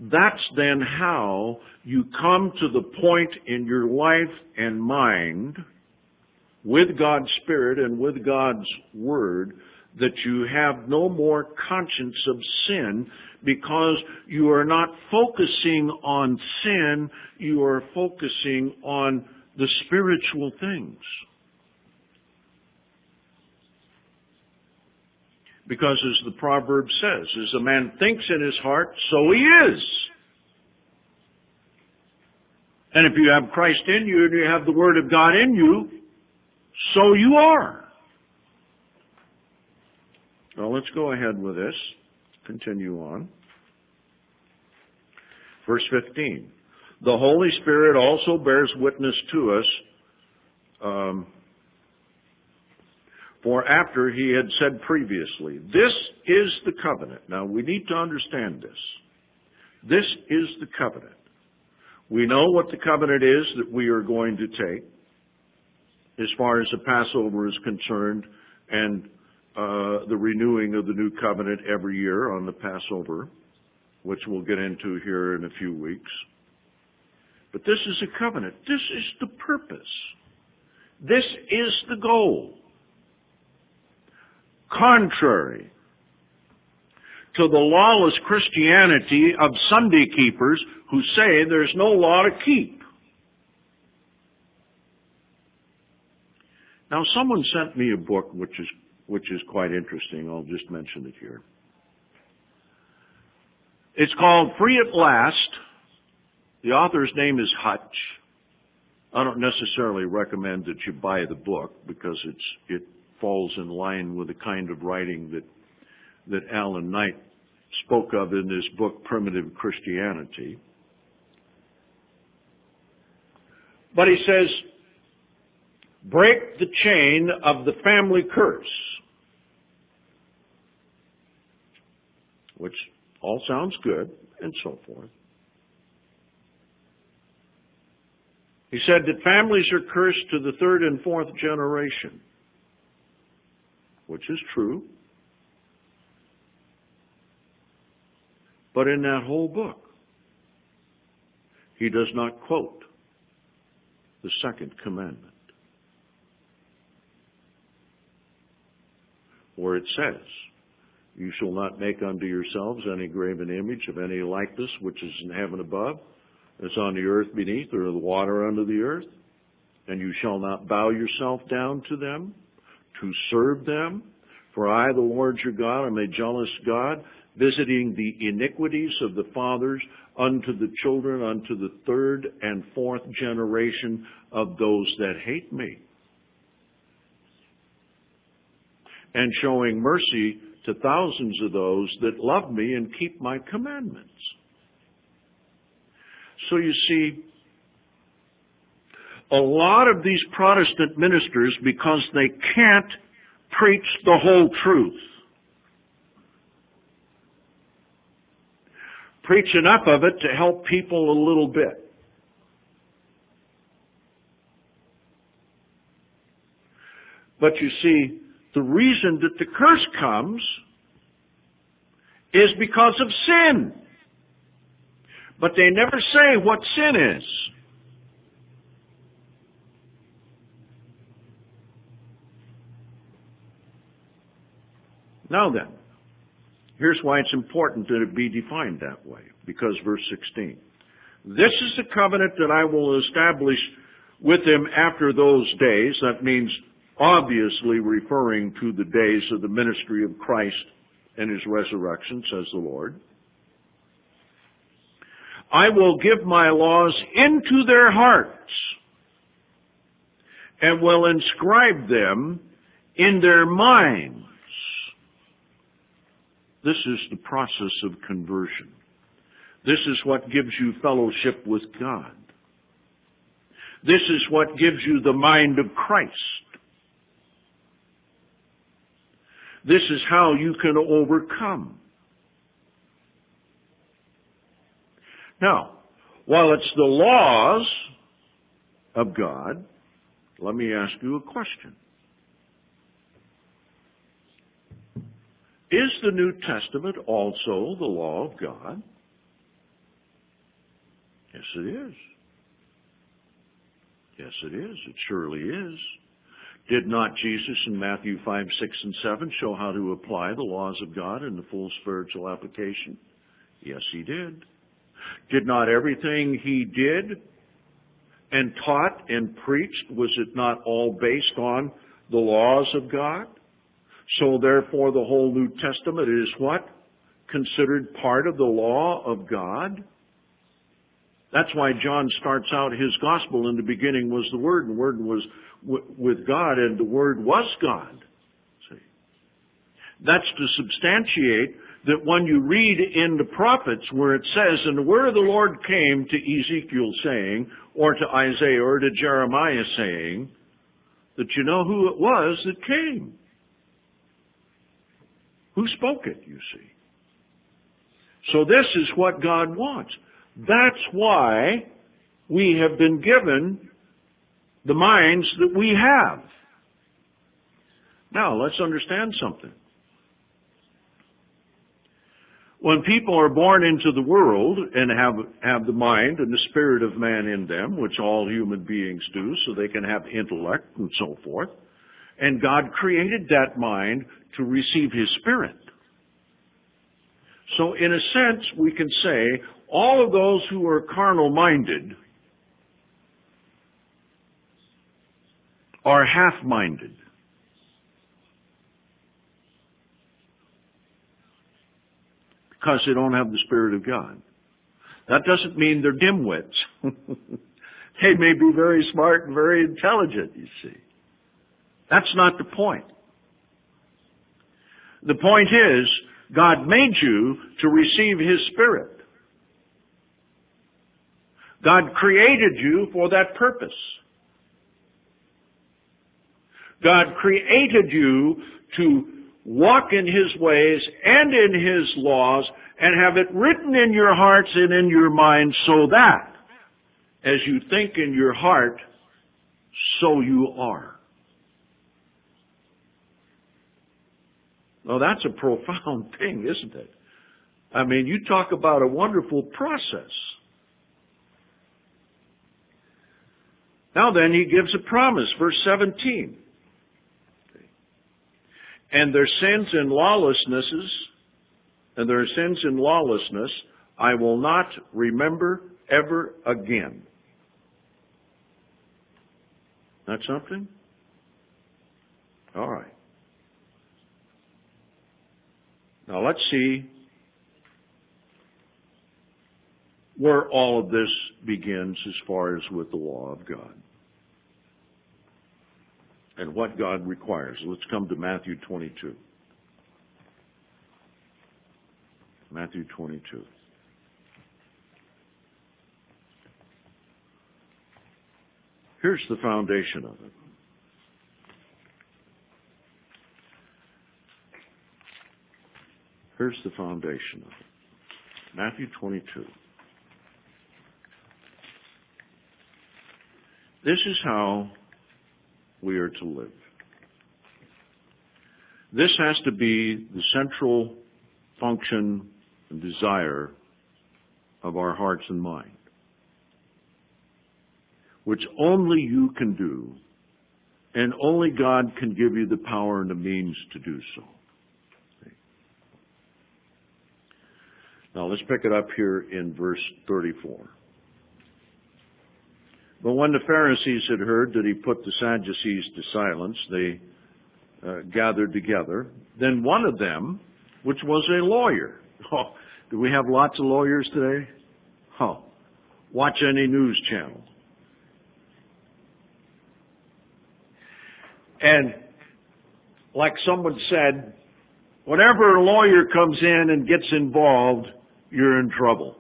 that's then how you come to the point in your life and mind with God's Spirit and with God's Word that you have no more conscience of sin, because you are not focusing on sin, you are focusing on the spiritual things. Because as the proverb says, as a man thinks in his heart, so he is. And if you have Christ in you and you have the Word of God in you, so you are. Well, let's go ahead with this. Continue on. Verse fifteen. The Holy Spirit also bears witness to us, um, for after he had said previously, this is the covenant. Now, we need to understand this. This is the covenant. We know what the covenant is that we are going to take as far as the Passover is concerned, and uh, the renewing of the new covenant every year on the Passover, which we'll get into here in a few weeks. But this is a covenant. This is the purpose. This is the goal. Contrary to the lawless Christianity of Sunday keepers who say there's no law to keep. Now, someone sent me a book which is which is quite interesting. I'll just mention it here. It's called Free at Last. The author's name is Hutch. I don't necessarily recommend that you buy the book because it's it falls in line with the kind of writing that that Alan Knight spoke of in his book, Primitive Christianity. But he says, break the chain of the family curse, which all sounds good and so forth. He said that families are cursed to the third and fourth generation, which is true. But in that whole book, he does not quote the second commandment, where it says, you shall not make unto yourselves any graven image of any likeness which is in heaven above, as on the earth beneath, or the water under the earth. And you shall not bow yourself down to them, to serve them. For I, the Lord your God, am a jealous God, visiting the iniquities of the fathers unto the children, unto the third and fourth generation of those that hate me, and showing mercy to thousands of those that love me and keep my commandments. So you see, a lot of these Protestant ministers, because they can't preach the whole truth, preach enough of it to help people a little bit. But you see, the reason that the curse comes is because of sin. But they never say what sin is. Now then, here's why it's important that it be defined that way. Because verse sixteen, this is the covenant that I will establish with him after those days. That means obviously referring to the days of the ministry of Christ and his resurrection, says the Lord. I will give my laws into their hearts and will inscribe them in their minds. This is the process of conversion. This is what gives you fellowship with God. This is what gives you the mind of Christ. This is how you can overcome. Now, while it's the laws of God, let me ask you a question. Is the New Testament also the law of God? Yes, it is. Yes, it is. It surely is. Did not Jesus in Matthew five, six, and seven show how to apply the laws of God in the full spiritual application? Yes, he did. Did not everything he did and taught and preached, was it not all based on the laws of God? So therefore the whole New Testament is what? Considered part of the law of God? That's why John starts out his gospel, in the beginning was the Word, and the Word was w- with God, and the Word was God. See? That's to substantiate that when you read in the prophets where it says, and the word of the Lord came to Ezekiel saying, or to Isaiah, or to Jeremiah saying, that you know who it was that came. Who spoke it, you see. So this is what God wants. That's why we have been given the minds that we have. Now, let's understand something. When people are born into the world and have, have the mind and the spirit of man in them, which all human beings do, so they can have intellect and so forth, and God created that mind to receive His Spirit. So in a sense, we can say all of those who are carnal-minded are half-minded. Because they don't have the Spirit of God. That doesn't mean they're dimwits. They may be very smart and very intelligent, you see. That's not the point. The point is, God made you to receive His Spirit. God created you for that purpose. God created you to walk in His ways and in His laws and have it written in your hearts and in your minds so that as you think in your heart, so you are. Well, that's a profound thing, isn't it? I mean, you talk about a wonderful process. Now then, He gives a promise, verse seventeen. And their sins and lawlessnesses, and their sins and lawlessness, I will not remember ever again. That something? All right. Now let's see where all of this begins as far as with the law of God. And what God requires. Let's come to Matthew twenty-two. Matthew twenty-two. Here's the foundation of it. Here's the foundation of it. Matthew twenty-two. This is how we are to live. This has to be the central function and desire of our hearts and mind, which only you can do, and only God can give you the power and the means to do so. Now let's pick it up here in verse thirty-four. But when the Pharisees had heard that He put the Sadducees to silence, they uh, gathered together. Then one of them, which was a lawyer. Oh, do we have lots of lawyers today? Oh, watch any news channel. And like someone said, whenever a lawyer comes in and gets involved, you're in trouble.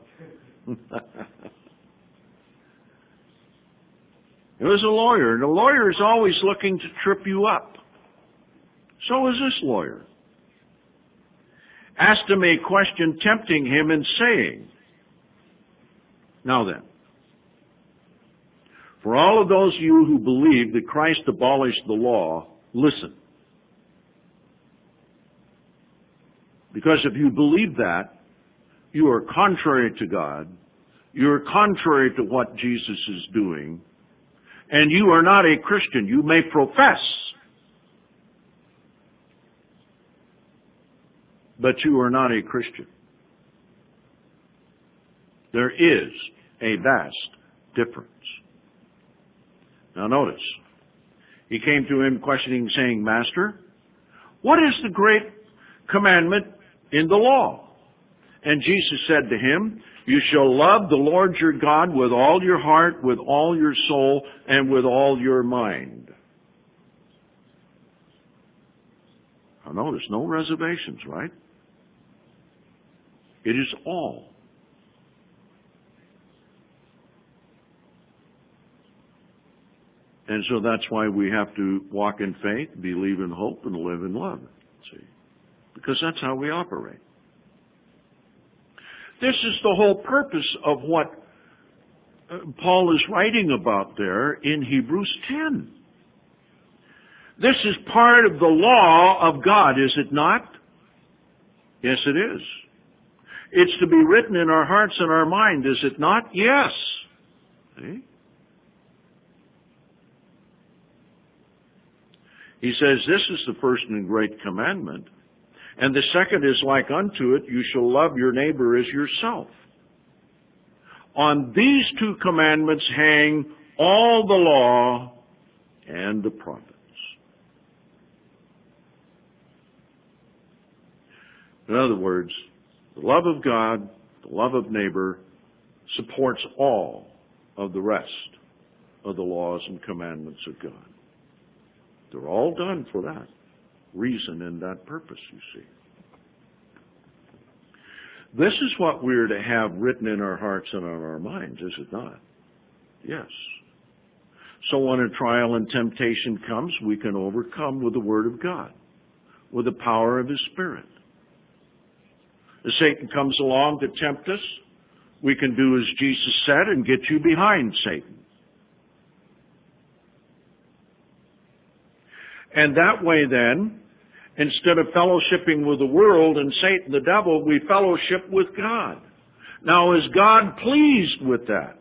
It was a lawyer, and a lawyer is always looking to trip you up. So is this lawyer. Asked him a question, tempting him and saying, now then, for all of those of you who believe that Christ abolished the law, listen. Because if you believe that, you are contrary to God, you're contrary to what Jesus is doing, and you are not a Christian. You may profess, but you are not a Christian. There is a vast difference. Now notice, he came to him questioning, saying, Master, what is the great commandment in the law? And Jesus said to him, you shall love the Lord your God with all your heart, with all your soul, and with all your mind. Now notice, no reservations, right? It is all. And so that's why we have to walk in faith, believe in hope, and live in love. See? Because that's how we operate. This is the whole purpose of what Paul is writing about there in Hebrews ten. This is part of the law of God, is it not? Yes, it is. It's to be written in our hearts and our mind, is it not? Yes. See? He says, this is the first and great commandment. And the second is like unto it, you shall love your neighbor as yourself. On these two commandments hang all the law and the prophets. In other words, the love of God, the love of neighbor, supports all of the rest of the laws and commandments of God. They're all done for that reason and that purpose, you see. This is what we're to have written in our hearts and on our minds, is it not? Yes. So when a trial and temptation comes, we can overcome with the Word of God, with the power of His Spirit. If Satan comes along to tempt us, we can do as Jesus said and get you behind Satan. And that way then, instead of fellowshipping with the world and Satan, the devil, we fellowship with God. Now, is God pleased with that?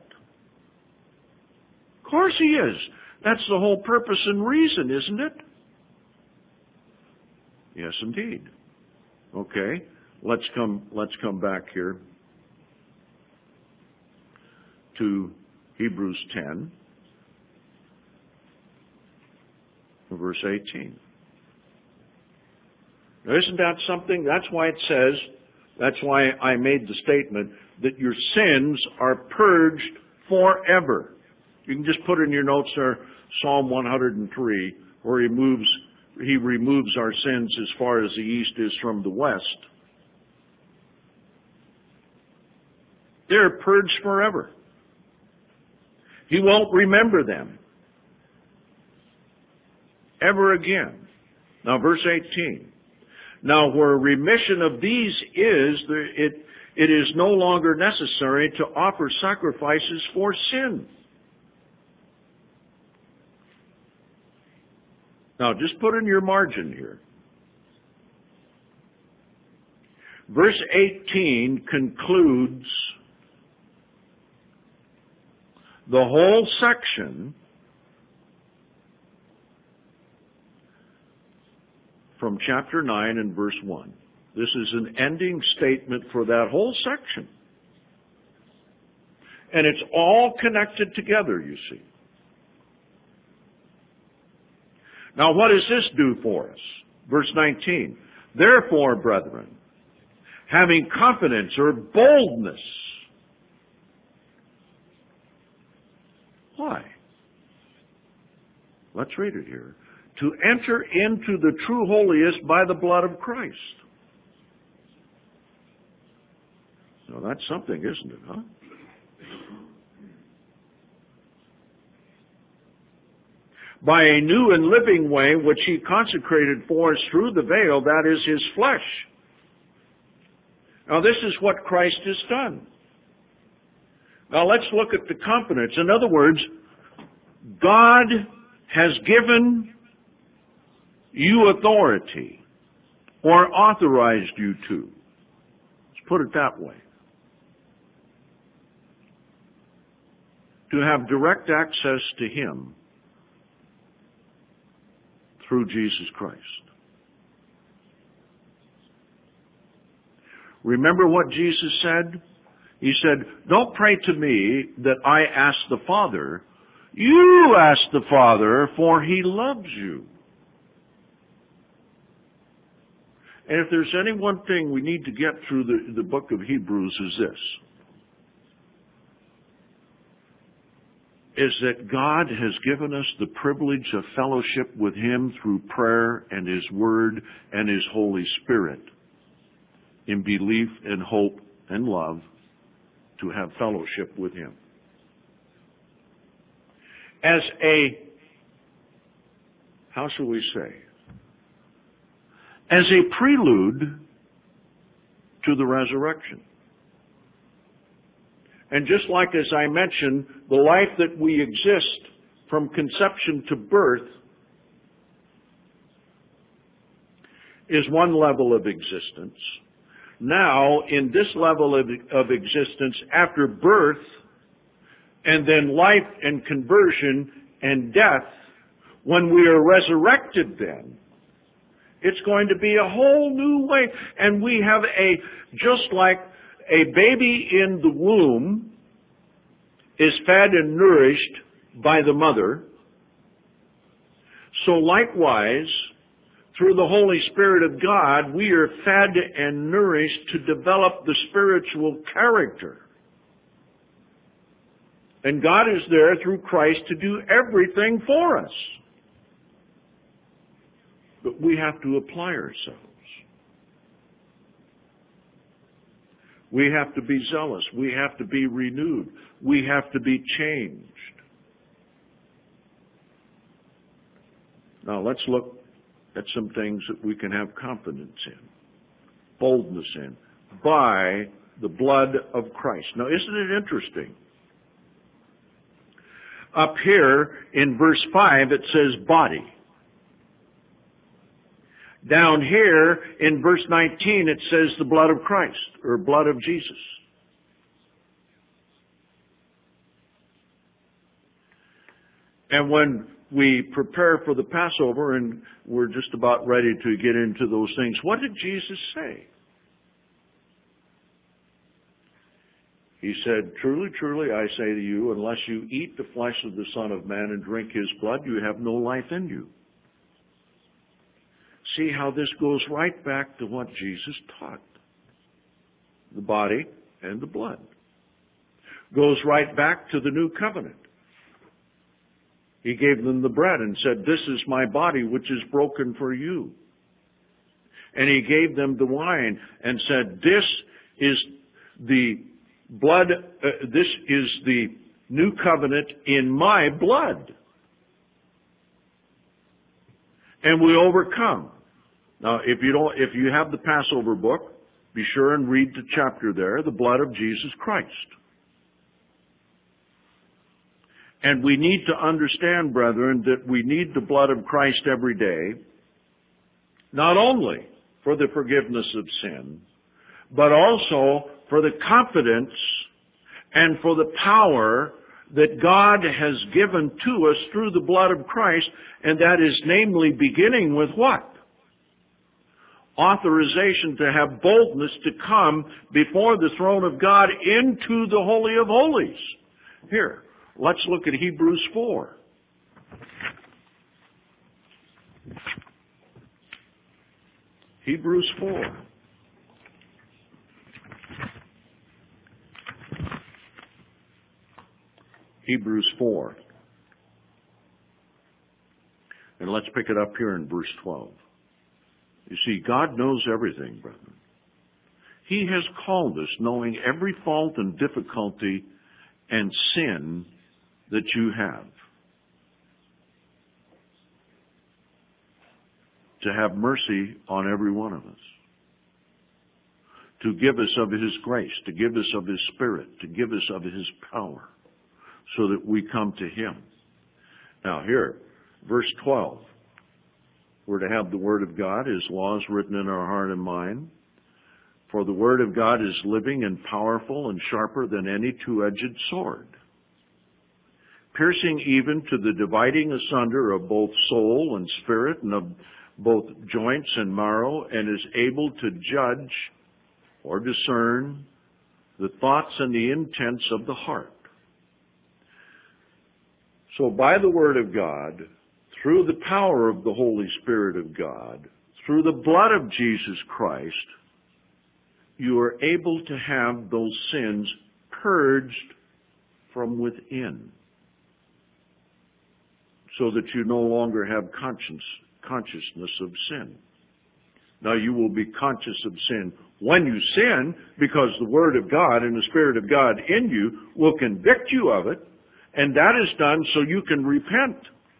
Of course He is. That's the whole purpose and reason, isn't it? Yes, indeed. Okay, let's come, let's come back here to Hebrews ten, verse eighteen. Now, isn't that something? That's why it says, that's why I made the statement that your sins are purged forever. You can just put in your notes there, Psalm one hundred three, where he moves, he removes our sins as far as the east is from the west. They're purged forever. He won't remember them ever again. Now, verse eighteen. Now, where remission of these is, it, it is no longer necessary to offer sacrifices for sin. Now, just put in your margin here. Verse eighteen concludes the whole section from chapter nine and verse one. This is an ending statement for that whole section. And it's all connected together, you see. Now, what does this do for us? Verse nineteen. Therefore, brethren, having confidence or boldness. Why? Let's read it here. To enter into the true holiest by the blood of Christ. Now that's something, isn't it, huh? By a new and living way which He consecrated for us through the veil, that is His flesh. Now this is what Christ has done. Now let's look at the confidence. In other words, God has given you authority, or authorized you to. Let's put it that way. to have direct access to Him through Jesus Christ. Remember what Jesus said? He said, don't pray to me that I ask the Father. You ask the Father, for He loves you. And if there's any one thing we need to get through the, the book of Hebrews is this, is that God has given us the privilege of fellowship with Him through prayer and His Word and His Holy Spirit in belief and hope and love to have fellowship with Him. As a, how shall we say, as a prelude to the resurrection. And just like as I mentioned, the life that we exist from conception to birth is one level of existence. Now, in this level of, of existence, after birth, and then life and conversion and death, when we are resurrected then, it's going to be a whole new way. And we have a, just like a baby in the womb is fed and nourished by the mother, so likewise, through the Holy Spirit of God, we are fed and nourished to develop the spiritual character. And God is there through Christ to do everything for us. But we have to apply ourselves. We have to be zealous. We have to be renewed. We have to be changed. Now let's look at some things that we can have confidence in, boldness in, by the blood of Christ. Now isn't it interesting? Up here in verse five it says body. Down here in verse nineteen it says the blood of Christ, or blood of Jesus. And when we prepare for the Passover and we're just about ready to get into those things, what did Jesus say? He said, truly, truly, I say to you, unless you eat the flesh of the Son of Man and drink His blood, you have no life in you. See how this goes right back to what Jesus taught. The body and the blood. Goes right back to the new covenant. He gave them the bread and said, this is my body which is broken for you. And He gave them the wine and said, this is the blood, uh, this is the new covenant in my blood. And we overcome. Now, if you don't, if you have the Passover book, be sure and read the chapter there, the blood of Jesus Christ. And we need to understand, brethren, that we need the blood of Christ every day, not only for the forgiveness of sin, but also for the confidence and for the power that God has given to us through the blood of Christ, and that is namely beginning with what? Authorization to have boldness to come before the throne of God into the Holy of Holies. Here, let's look at Hebrews four. Hebrews four. Hebrews four. And let's pick it up here in verse twelve. You see, God knows everything, brethren. He has called us knowing every fault and difficulty and sin that you have, to have mercy on every one of us, to give us of His grace, to give us of His Spirit, to give us of His power, so that we come to Him. Now here, verse twelve. We're to have the Word of God, His laws written in our heart and mind. For the Word of God is living and powerful and sharper than any two-edged sword. piercing even to the dividing asunder of both soul and spirit, and of both joints and marrow, and is able to judge or discern the thoughts and the intents of the heart. So by the Word of God, through the power of the Holy Spirit of God, through the blood of Jesus Christ, you are able to have those sins purged from within, so that you no longer have conscience, consciousness of sin. Now, you will be conscious of sin when you sin, because the Word of God and the Spirit of God in you will convict you of it, and that is done so you can repent.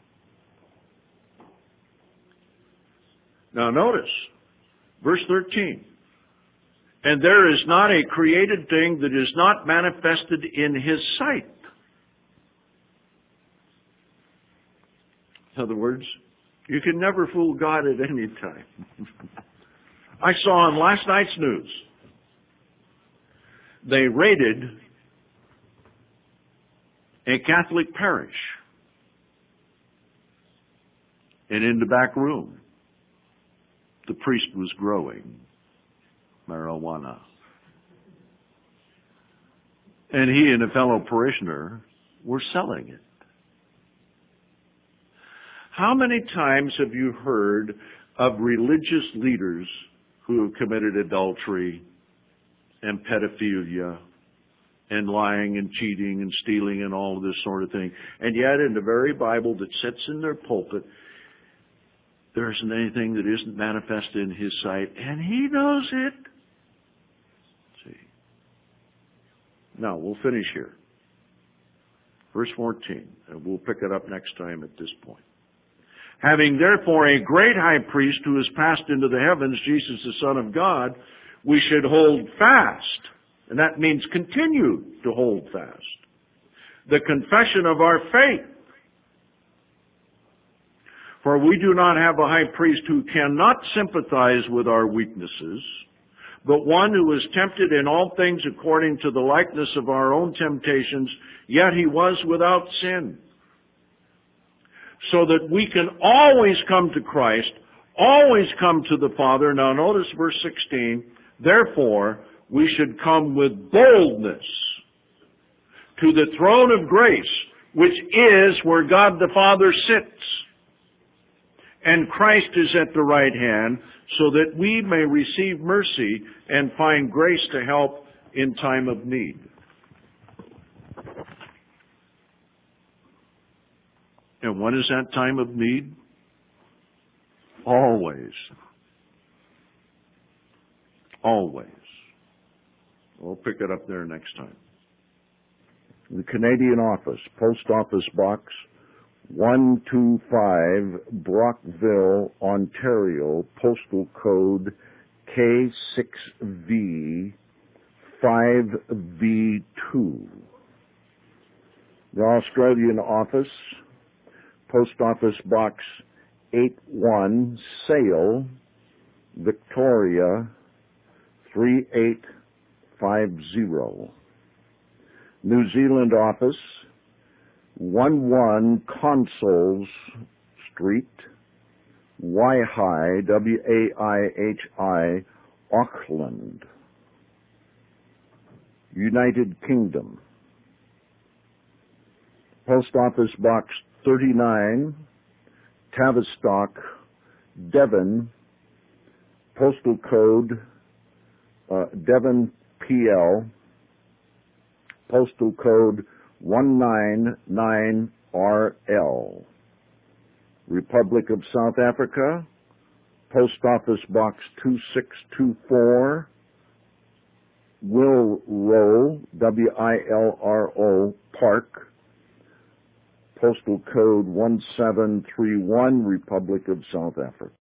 Now notice, verse thirteen. And there is not a created thing that is not manifested in His sight. In other words, you can never fool God at any time. I saw on last night's news, they raided a Catholic parish. And in the back room, the priest was growing marijuana. And he and a fellow parishioner were selling it. How many times have you heard of religious leaders who have committed adultery and pedophilia and lying and cheating and stealing and all of this sort of thing? And yet in the very Bible that sits in their pulpit, there isn't anything that isn't manifest in His sight, and He knows it. See. Now, we'll finish here. Verse fourteen, and we'll pick it up next time at this point. Having therefore a great high priest who has passed into the heavens, Jesus the Son of God, we should hold fast, and that means continue to hold fast, the confession of our faith. For we do not have a high priest who cannot sympathize with our weaknesses, but one who was tempted in all things according to the likeness of our own temptations, yet He was without sin. So that we can always come to Christ, always come to the Father. Now notice verse sixteen, therefore we should come with boldness to the throne of grace, which is where God the Father sits. And Christ is at the right hand, so that we may receive mercy and find grace to help in time of need. And when is that time of need? Always. Always. We'll pick it up there next time. The Canadian Office, Post Office Box one two five, Brockville, Ontario, postal code K six V five V two. The Australian Office, Post Office Box eight one, Sale, Victoria, three eight five zero. New Zealand Office, one one Consols Street, Waihi, W A I H I, Auckland. United Kingdom. Post Office Box thirty-nine, Tavistock, Devon, postal code uh, Devon P L, postal code one nine nine R L. Republic of South Africa, Post Office Box two six two four, Wilro, W I L R O, Park, postal code one seven three one, Republic of South Africa.